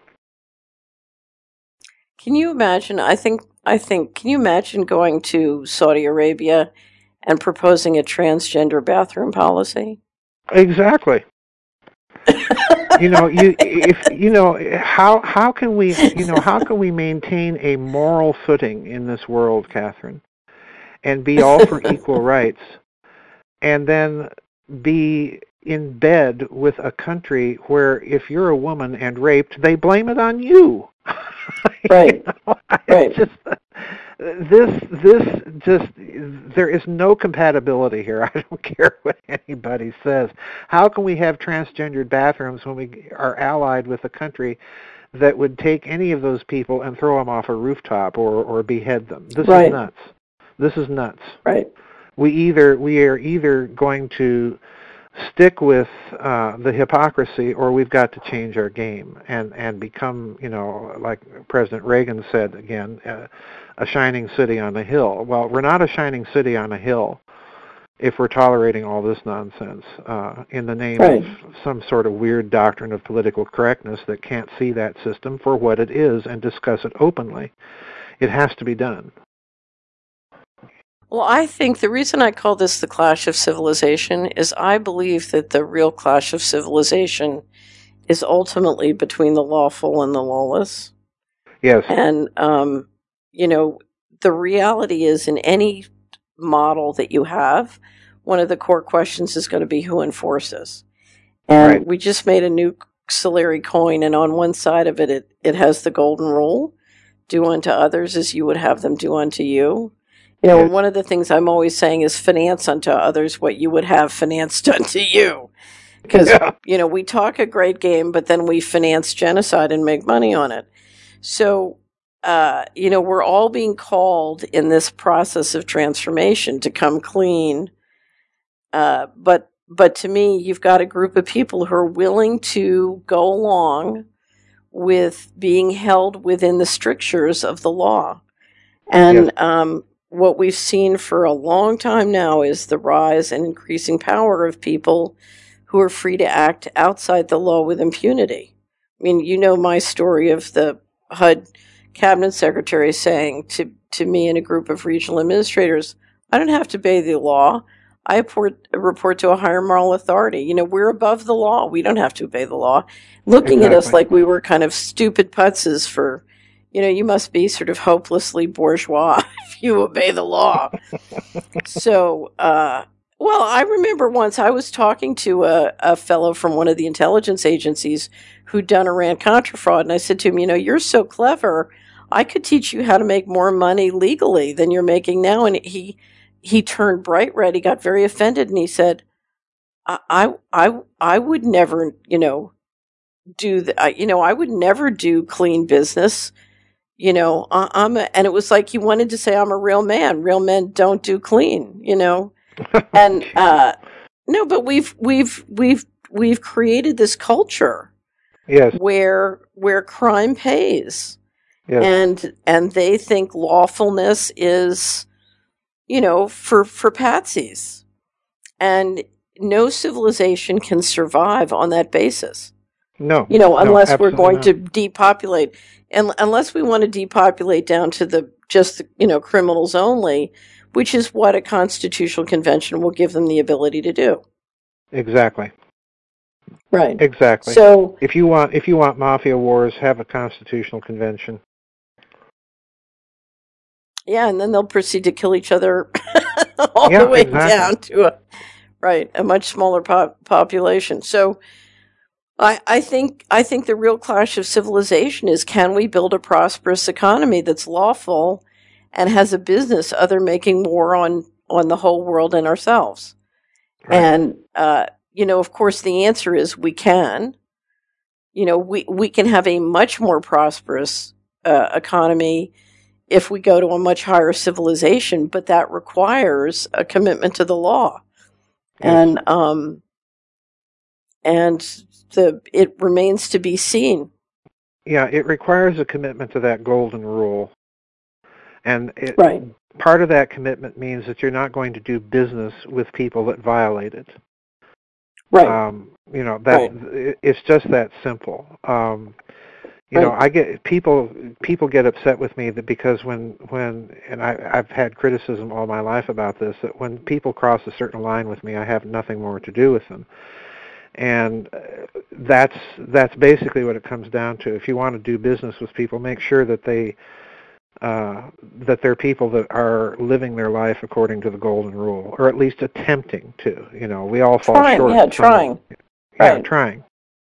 Can you imagine? I think, I think, can you imagine going to Saudi Arabia and proposing a transgender bathroom policy? Exactly. you know, you if you know how how can we you know how can we maintain a moral footing in this world, Catherine, and be all for equal rights, and then be in bed with a country where if you're a woman and raped, they blame it on you. Right. You know, Right. Just, this, this, just, there is no compatibility here. I don't care what anybody says. How can we have transgendered bathrooms when we are allied with a country that would take any of those people and throw them off a rooftop or, or behead them? This Right. is nuts. This is nuts. Right. We either we are either going to stick with uh, the hypocrisy, or we've got to change our game and and become, you know, like President Reagan said again, uh, a shining city on a hill. Well, we're not a shining city on a hill if we're tolerating all this nonsense uh, in the name Right. of some sort of weird doctrine of political correctness that can't see that system for what it is and discuss it openly. It has to be done. Well, I think the reason I call this the clash of civilization is I believe that the real clash of civilization is ultimately between the lawful and the lawless. Yes. And, um, you know, the reality is in any model that you have, one of the core questions is going to be who enforces. And Right. we just made a new auxiliary coin, and on one side of it, it, it has the golden rule: do unto others as you would have them do unto you. You know, Yes. and one of the things I'm always saying is finance unto others what you would have financed unto you. Because, Yeah. you know, we talk a great game, but then we finance genocide and make money on it. So, uh, you know, we're all being called in this process of transformation to come clean. Uh, but, but to me, you've got a group of people who are willing to go along with being held within the strictures of the law. And Yes. um, what we've seen for a long time now is the rise and increasing power of people who are free to act outside the law with impunity. I mean, you know my story of the H U D cabinet secretary saying to, to me and a group of regional administrators, I don't have to obey the law. I report, report to a higher moral authority. You know, we're above the law. We don't have to obey the law. Looking at us Exactly. like we were kind of stupid putzes for, you know, you must be sort of hopelessly bourgeois if you obey the law. So, uh, well, I remember once I was talking to a, a fellow from one of the intelligence agencies who'd done Iran-Contra fraud, and I said to him, you know, you're so clever, I could teach you how to make more money legally than you're making now. And he he turned bright red. He got very offended, and he said, I I I, I would never, you know, do the, you know, I would never do clean business. You know, I, I'm a, and it was like he wanted to say, I'm a real man. Real men don't do clean, you know. And uh, no, but we've we've we've we've created this culture Yes. where where crime pays, Yes. and and they think lawfulness is, you know, for for patsies, and no civilization can survive on that basis. No. You know, No, unless we're absolutely going not. to depopulate, and unless we want to depopulate down to the just you know criminals only, which is what a constitutional convention will give them the ability to do. Exactly. Right. Exactly. So, If you want, if you want mafia wars, have a constitutional convention. yeah, and then they'll proceed to kill each other all Yeah, the way exactly. down to a right a much smaller pop- population. So, I, I think I think the real clash of civilization is, can we build a prosperous economy that's lawful and has a business other making war on on the whole world and ourselves? Right. And uh, you know, of course, the answer is we can. You know, we we can have a much more prosperous uh, economy if we go to a much higher civilization, but that requires a commitment to the law. Yes. And um, and the it remains to be seen. Yeah, it requires a commitment to that golden rule, and it, Right. part of that commitment means that you're not going to do business with people that violate it. Right. Um, you know, that Right. it, it's just that simple. Um, you know, Right. I get people people get upset with me that because when when and I, I've had criticism all my life about this, that when people cross a certain line with me, I have nothing more to do with them. And uh, that's that's basically what it comes down to. If you want to do business with people, make sure that they uh, that they're people that are living their life according to the golden rule, or at least attempting to. You know, we all fall Trying, short. yeah, some- trying. Yeah, Right. trying.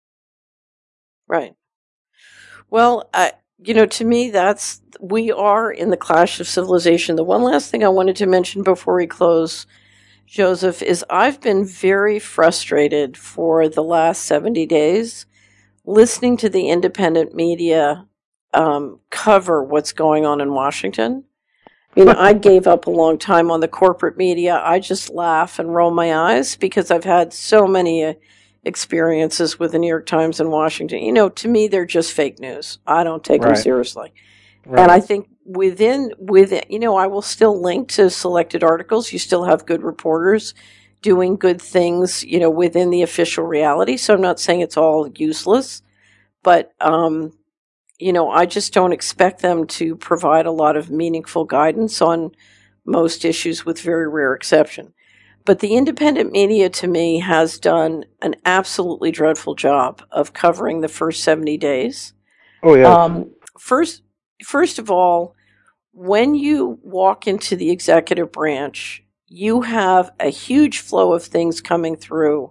Right. Well, I, you know, to me, that's we are in the clash of civilization. The one last thing I wanted to mention before we close, Joseph, is I've been very frustrated for the last seventy days listening to the independent media um, cover what's going on in Washington. You know, I gave up a long time on the corporate media. I just laugh and roll my eyes because I've had so many uh, experiences with the New York Times and Washington. You know, to me, they're just fake news. I don't take them Right. seriously. Right. And I think within, within, you know, I will still link to selected articles. You still have good reporters doing good things, you know, within the official reality. So I'm not saying it's all useless, but, um, you know, I just don't expect them to provide a lot of meaningful guidance on most issues, with very rare exception. But the independent media, to me, has done an absolutely dreadful job of covering the first seventy days. Oh yes. Um, first, first of all, when you walk into the executive branch, you have a huge flow of things coming through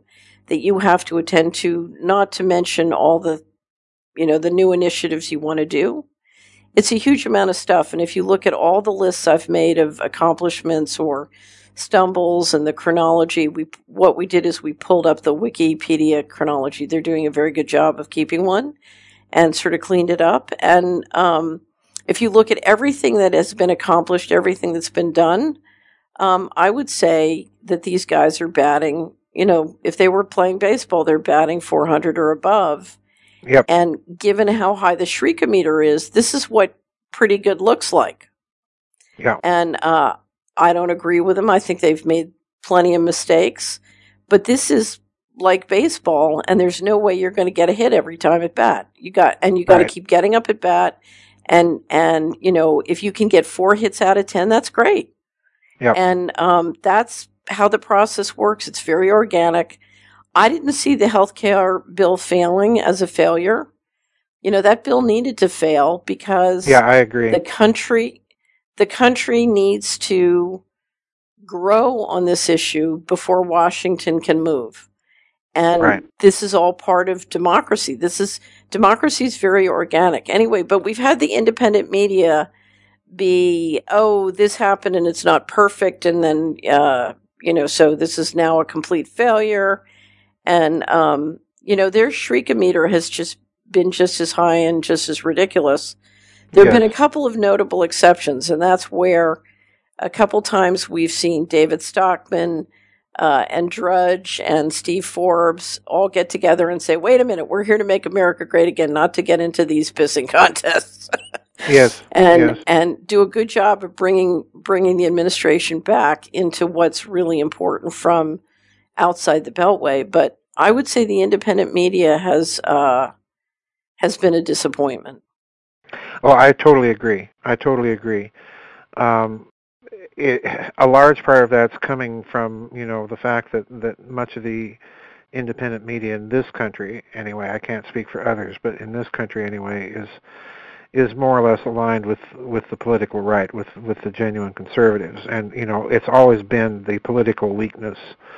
that you have to attend to, not to mention all the, you know, the new initiatives you want to do. It's a huge amount of stuff. And if you look at all the lists I've made of accomplishments or stumbles and the chronology, we what we did is we pulled up the Wikipedia chronology. They're doing a very good job of keeping one and sort of cleaned it up. And um, if you look at everything that has been accomplished, everything that's been done, um, I would say that these guys are batting, you know, if they were playing baseball, they're batting four hundred or above. Yep. And given how high the Shriekometer is, this is what pretty good looks like. Yeah. And uh, I don't agree with them. I think they've made plenty of mistakes. But this is like baseball, and there's no way you're going to get a hit every time at bat. You got and you got to Right. keep getting up at bat. And and you know, if you can get four hits out of ten, that's great. Yep. And um, that's how the process works. It's very organic. I didn't see the healthcare bill failing as a failure. You know, that bill needed to fail because Yeah, I agree. the country the country needs to grow on this issue before Washington can move. And Right. this is all part of democracy. This is democracy is very organic. Anyway, but we've had the independent media be, oh, this happened and it's not perfect, and then uh, you know, so this is now a complete failure. And, um, you know, their Shriekometer has just been just as high and just as ridiculous. There have Yes. been a couple of notable exceptions, and that's where a couple times we've seen David Stockman uh, and Drudge and Steve Forbes all get together and say, wait a minute, we're here to make America great again, not to get into these pissing contests. Yes. and Yes. and do a good job of bringing bringing the administration back into what's really important from outside the Beltway. But I would say the independent media has uh, has been a disappointment. Oh, I totally agree. I totally agree. Um, it, a large part of that's coming from, you know, the fact that, that much of the independent media in this country, anyway, I can't speak for others, but in this country anyway, is is more or less aligned with, with the political right, with, with the genuine conservatives. And, you know, it's always been the political weakness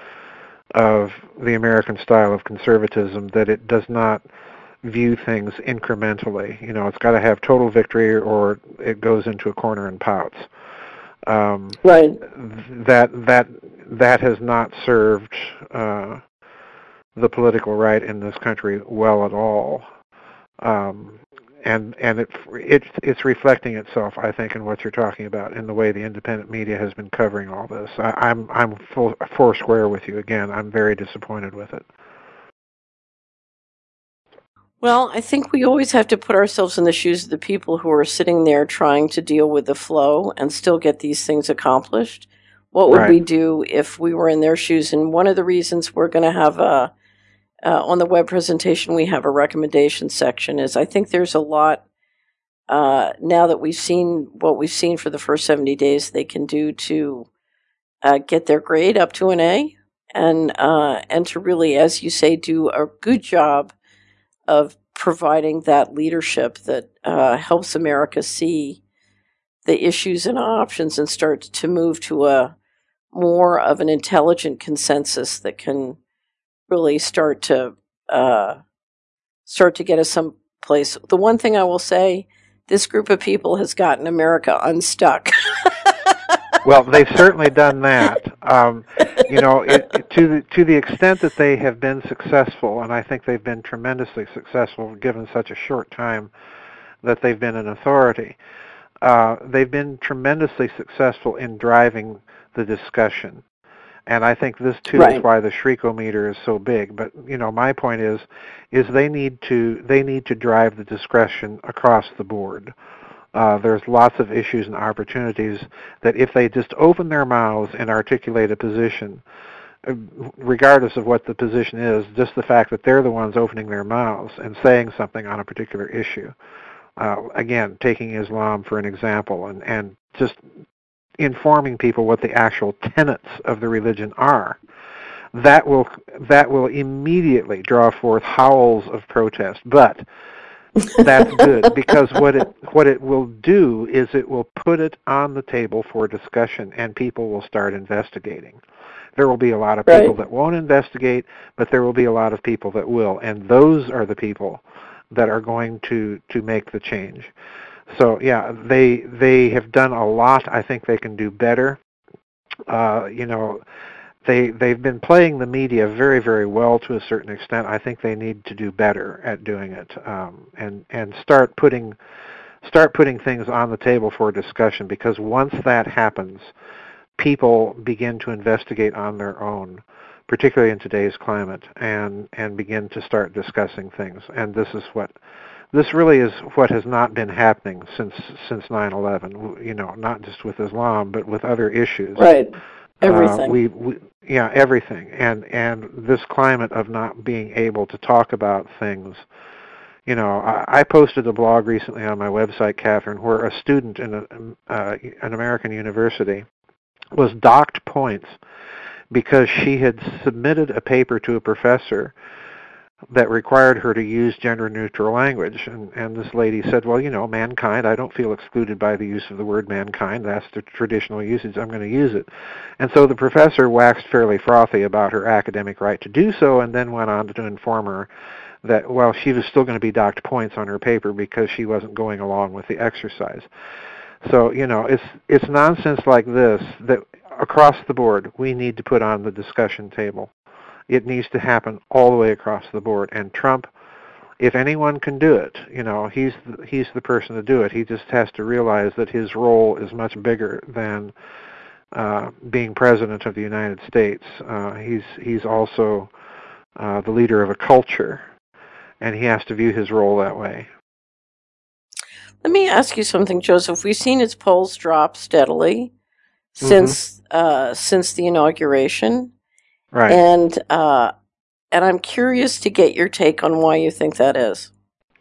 of the American style of conservatism that it does not view things incrementally. You know, it's got to have total victory or it goes into a corner and pouts. Um, Right. that that that has not served uh, the political right in this country well at all. Um, and and it it's it's reflecting itself, I think, in what you're talking about, in the way the independent media has been covering all this. I, I'm I'm full four square with you again. I'm very disappointed with it. Well, I think we always have to put ourselves in the shoes of the people who are sitting there trying to deal with the flow and still get these things accomplished. What would Right. we do if we were in their shoes? And one of the reasons we're going to have a uh, on the web presentation, we have a recommendation section. Is I think there's a lot uh, now that we've seen what we've seen for the first seventy days they can do to uh, get their grade up to an A, and uh, and to really, as you say, do a good job of providing that leadership that uh, helps America see the issues and options and start to move to a more of an intelligent consensus that can really start to uh, start to get us someplace. The one thing I will say, this group of people has gotten America unstuck. Well, they've certainly done that. Um, you know, it, it, to the to the extent that they have been successful, and I think they've been tremendously successful given such a short time that they've been an authority. Uh, they've been tremendously successful in driving the discussion, and I think this too Right. is why the Shriekometer is so big. But you know, my point is, is they need to they need to drive the discussion across the board. Uh, there's lots of issues and opportunities that if they just open their mouths and articulate a position, uh, regardless of what the position is, just the fact that they're the ones opening their mouths and saying something on a particular issue. Uh, again, taking Islam for an example, and, and just informing people what the actual tenets of the religion are. That will that will immediately draw forth howls of protest, but that's good, because what it what it will do is it will put it on the table for discussion, and people will start investigating. There will be a lot of Right. people that won't investigate, but there will be a lot of people that will, and those are the people that are going to, to make the change. So yeah, they they have done a lot. I think they can do better. Uh, you know, they they've been playing the media very very well to a certain extent. I think they need to do better at doing it, um, and and start putting start putting things on the table for discussion, because once that happens, people begin to investigate on their own, particularly in today's climate, and and begin to start discussing things. And this is what this really is what has not been happening since since nine eleven. You know, not just with Islam, but with other issues. Right. Everything. Uh, we, we yeah, everything, and and this climate of not being able to talk about things. You know, I, I posted a blog recently on my website, Catherine, where a student in a, uh, an American university was docked points because she had submitted a paper to a professor that required her to use gender-neutral language. And, and this lady said, well, you know, mankind, I don't feel excluded by the use of the word mankind. That's the traditional usage. I'm going to use it. And so the professor waxed fairly frothy about her academic right to do so, and then went on to inform her that, well, she was still going to be docked points on her paper because she wasn't going along with the exercise. So, you know, it's it's nonsense like this that across the board we need to put on the discussion table. It needs to happen all the way across the board. And Trump, if anyone can do it, you know, he's the, he's the person to do it. He just has to realize that his role is much bigger than uh, being president of the United States. Uh, he's he's also uh, the leader of a culture, and he has to view his role that way. Let me ask you something, Joseph. We've seen its polls drop steadily since mm-hmm. uh, since the inauguration, right? And uh, and I'm curious to get your take on why you think that is.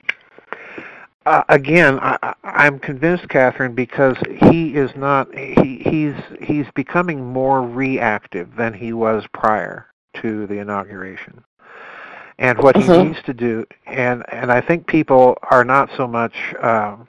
Uh, again, I, I'm convinced, Catherine, because he is not. He, he's he's becoming more reactive than he was prior to the inauguration. And what he uh-huh. needs to do, and, and I think people are not so much, um,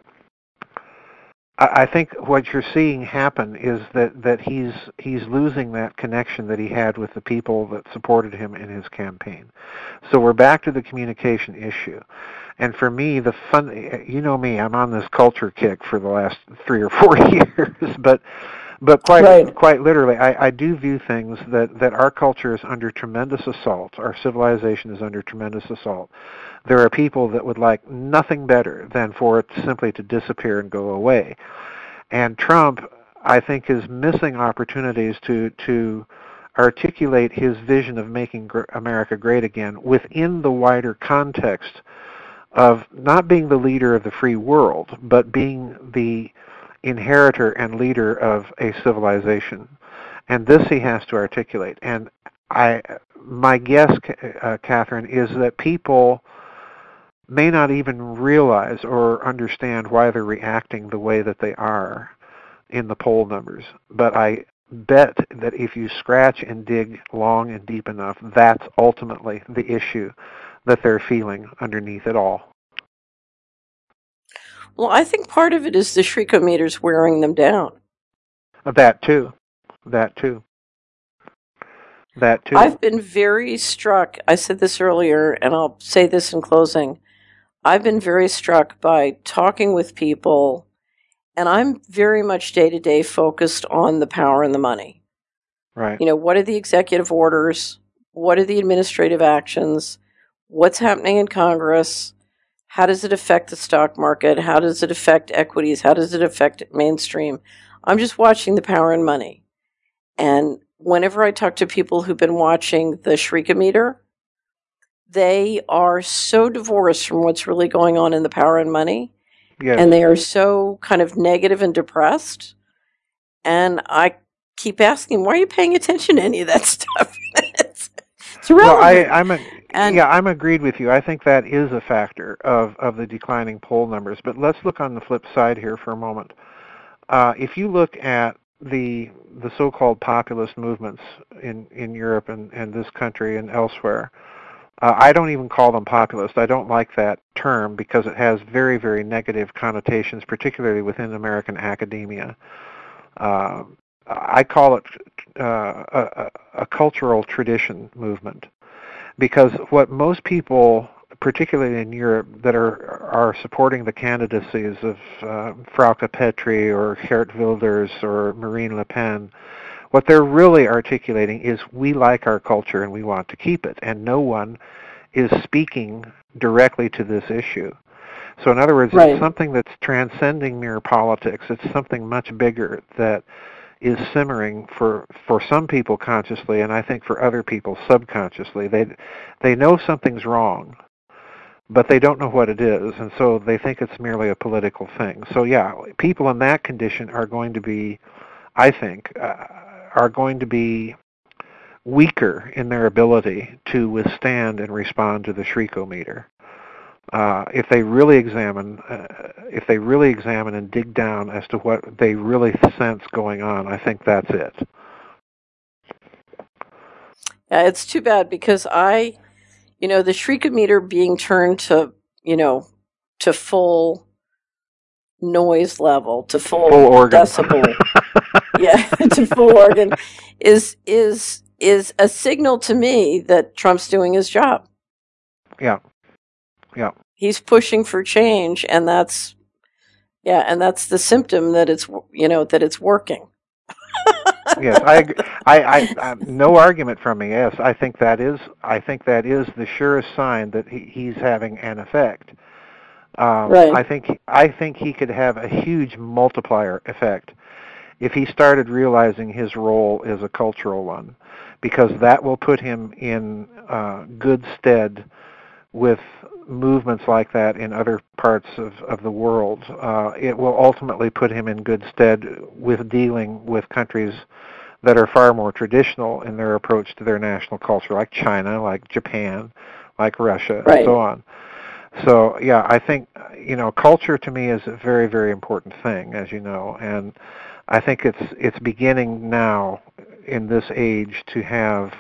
I, I think what you're seeing happen is that, that he's he's losing that connection that he had with the people that supported him in his campaign. So we're back to the communication issue. And for me, the fun, you know me, I'm on this culture kick for the last three or four years, but But quite right. quite literally, I, I do view things that, that our culture is under tremendous assault. Our civilization is under tremendous assault. There are people that would like nothing better than for it simply to disappear and go away. And Trump, I think, is missing opportunities to to articulate his vision of making America great again within the wider context of not being the leader of the free world, but being the inheritor and leader of a civilization, and this he has to articulate. And I, my guess, uh, Catherine, is that people may not even realize or understand why they're reacting the way that they are in the poll numbers. But I bet that if you scratch and dig long and deep enough, that's ultimately the issue that they're feeling underneath it all. Well, I think part of it is the Shrikometers wearing them down. That too. That too. That too. I've been very struck. I said this earlier, and I'll say this in closing. I've been very struck by talking with people, and I'm very much day-to-day focused on the power and the money. Right. You know, what are the executive orders? What are the administrative actions? What's happening in Congress? How does it affect the stock market? How does it affect equities? How does it affect mainstream? I'm just watching the power and money. And whenever I talk to people who've been watching the Shrikometer, they are so divorced from what's really going on in the power and money. Yes. And they are so kind of negative and depressed. And I keep asking, why are you paying attention to any of that stuff? it's, it's irrelevant. Well, I, I'm a... And, yeah, I'm agreed with you. I think that is a factor of, of the declining poll numbers. But let's look on the flip side here for a moment. Uh, if you look at the the so-called populist movements in, in Europe and, and this country and elsewhere, uh, I don't even call them populist. I don't like that term because it has very, very negative connotations, particularly within American academia. Uh, I call it uh, a, a cultural tradition movement, because what most people, particularly in Europe, that are are supporting the candidacies of uh, Frauke Petry or Geert Wilders or Marine Le Pen, what they're really articulating is we like our culture and we want to keep it, and no one is speaking directly to this issue. So in other words, Right. it's something that's transcending mere politics. It's something much bigger that is simmering for for some people consciously, and I think for other people subconsciously. They they know something's wrong, but they don't know what it is, and so they think it's merely a political thing. So yeah, people in that condition are going to be, I think, uh, are going to be weaker in their ability to withstand and respond to the shriekometer. Uh, if they really examine, uh, if they really examine and dig down as to what they really sense going on, I think that's it. Yeah, it's too bad because I, you know, the shriekometer being turned to, you know, to full noise level, to full, full organ. decibel, yeah, to full organ, is is is a signal to me that Trump's doing his job. Yeah, yeah. He's pushing for change, and that's yeah, and that's the symptom that it's you know that it's working. Yes, I, I, I, I, no argument from me. Yes, I think that is, I think that is the surest sign that he, he's having an effect. Um, right. I think, I think he could have a huge multiplier effect if he started realizing his role is a cultural one, because that will put him in uh, good stead with movements like that in other parts of, of the world. Uh, it will ultimately put him in good stead with dealing with countries that are far more traditional in their approach to their national culture, like China, like Japan, like Russia, right. and so on. So, yeah, I think, you know, culture to me is a very, very important thing, as you know, and I think it's it's beginning now in this age to have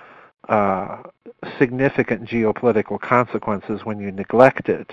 uh, significant geopolitical consequences when you neglect it,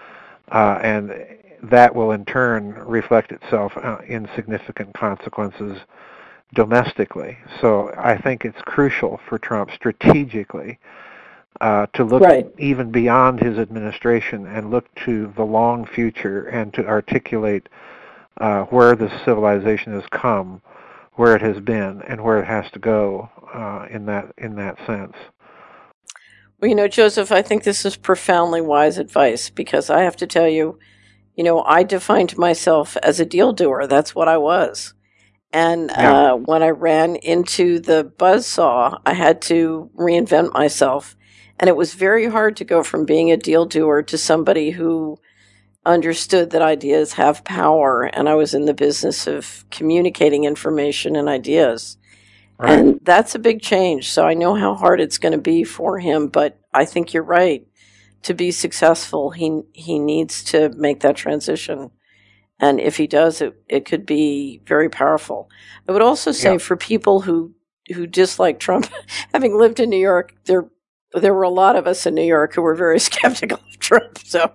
uh, and that will in turn reflect itself uh, in significant consequences domestically. So I think it's crucial for Trump strategically uh, to look right. even beyond his administration and look to the long future and to articulate uh, where this civilization has come, where it has been, and where it has to go uh, in that in that sense. Well, you know, Joseph, I think this is profoundly wise advice because I have to tell you, you know, I defined myself as a deal doer. That's what I was. And Yeah. uh, when I ran into the buzzsaw, I had to reinvent myself. And it was very hard to go from being a deal doer to somebody who understood that ideas have power. And I was in the business of communicating information and ideas. Right. And that's a big change. So I know how hard it's going to be for him, but I think you're right. To be successful, he he needs to make that transition. And if he does, it, it could be very powerful. I would also say Yeah. for people who, who dislike Trump, having lived in New York, there there were a lot of us in New York who were very skeptical of Trump. So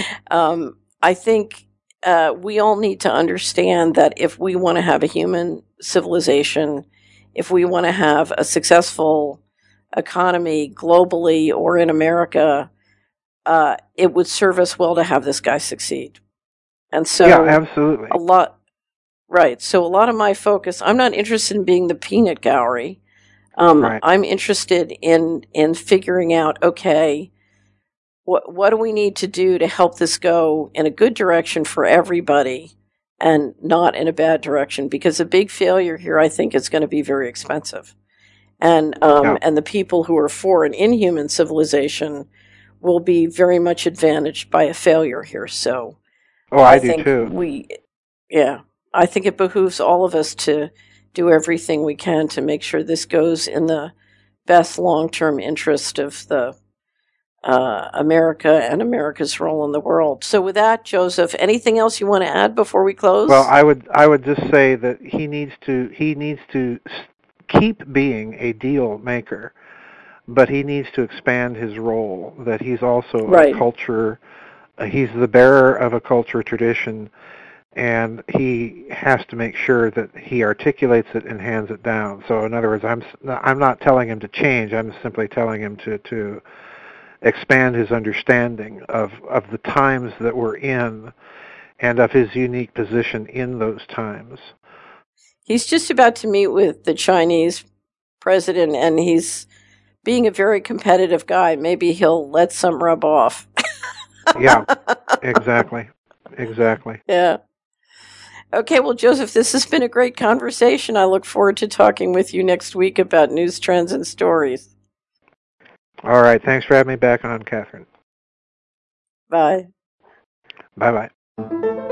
um, I think uh, we all need to understand that if we want to have a human civilization, if we want to have a successful economy globally or in America, uh, it would serve us well to have this guy succeed. And so yeah, absolutely. a lot, right. So a lot of my focus, I'm not interested in being the peanut gallery. Um, right. I'm interested in, in figuring out, okay, what, what do we need to do to help this go in a good direction for everybody and not in a bad direction? Because a big failure here, I think, is going to be very expensive. And, um, yeah. and the people who are for an inhuman civilization will be very much advantaged by a failure here. So, Oh, I, I do think too. we, yeah, I think it behooves all of us to do everything we can to make sure this goes in the best long-term interest of the uh, America and America's role in the world. So, with that, Joseph, anything else you want to add before we close? Well, I would I would just say that he needs to he needs to keep being a deal maker, but he needs to expand his role. That he's also right. a culture. Uh, he's the bearer of a culture tradition, and he has to make sure that he articulates it and hands it down. So in other words, I'm I'm not telling him to change. I'm simply telling him to to expand his understanding of of the times that we're in and of his unique position in those times. He's just about to meet with the Chinese president, and he's being a very competitive guy. Maybe he'll let some rub off. Yeah, exactly. Exactly. Yeah. Okay, well, Joseph, this has been a great conversation. I look forward to talking with you next week about news, trends, and stories. All right. Thanks for having me back on, Catherine. Bye. Bye-bye.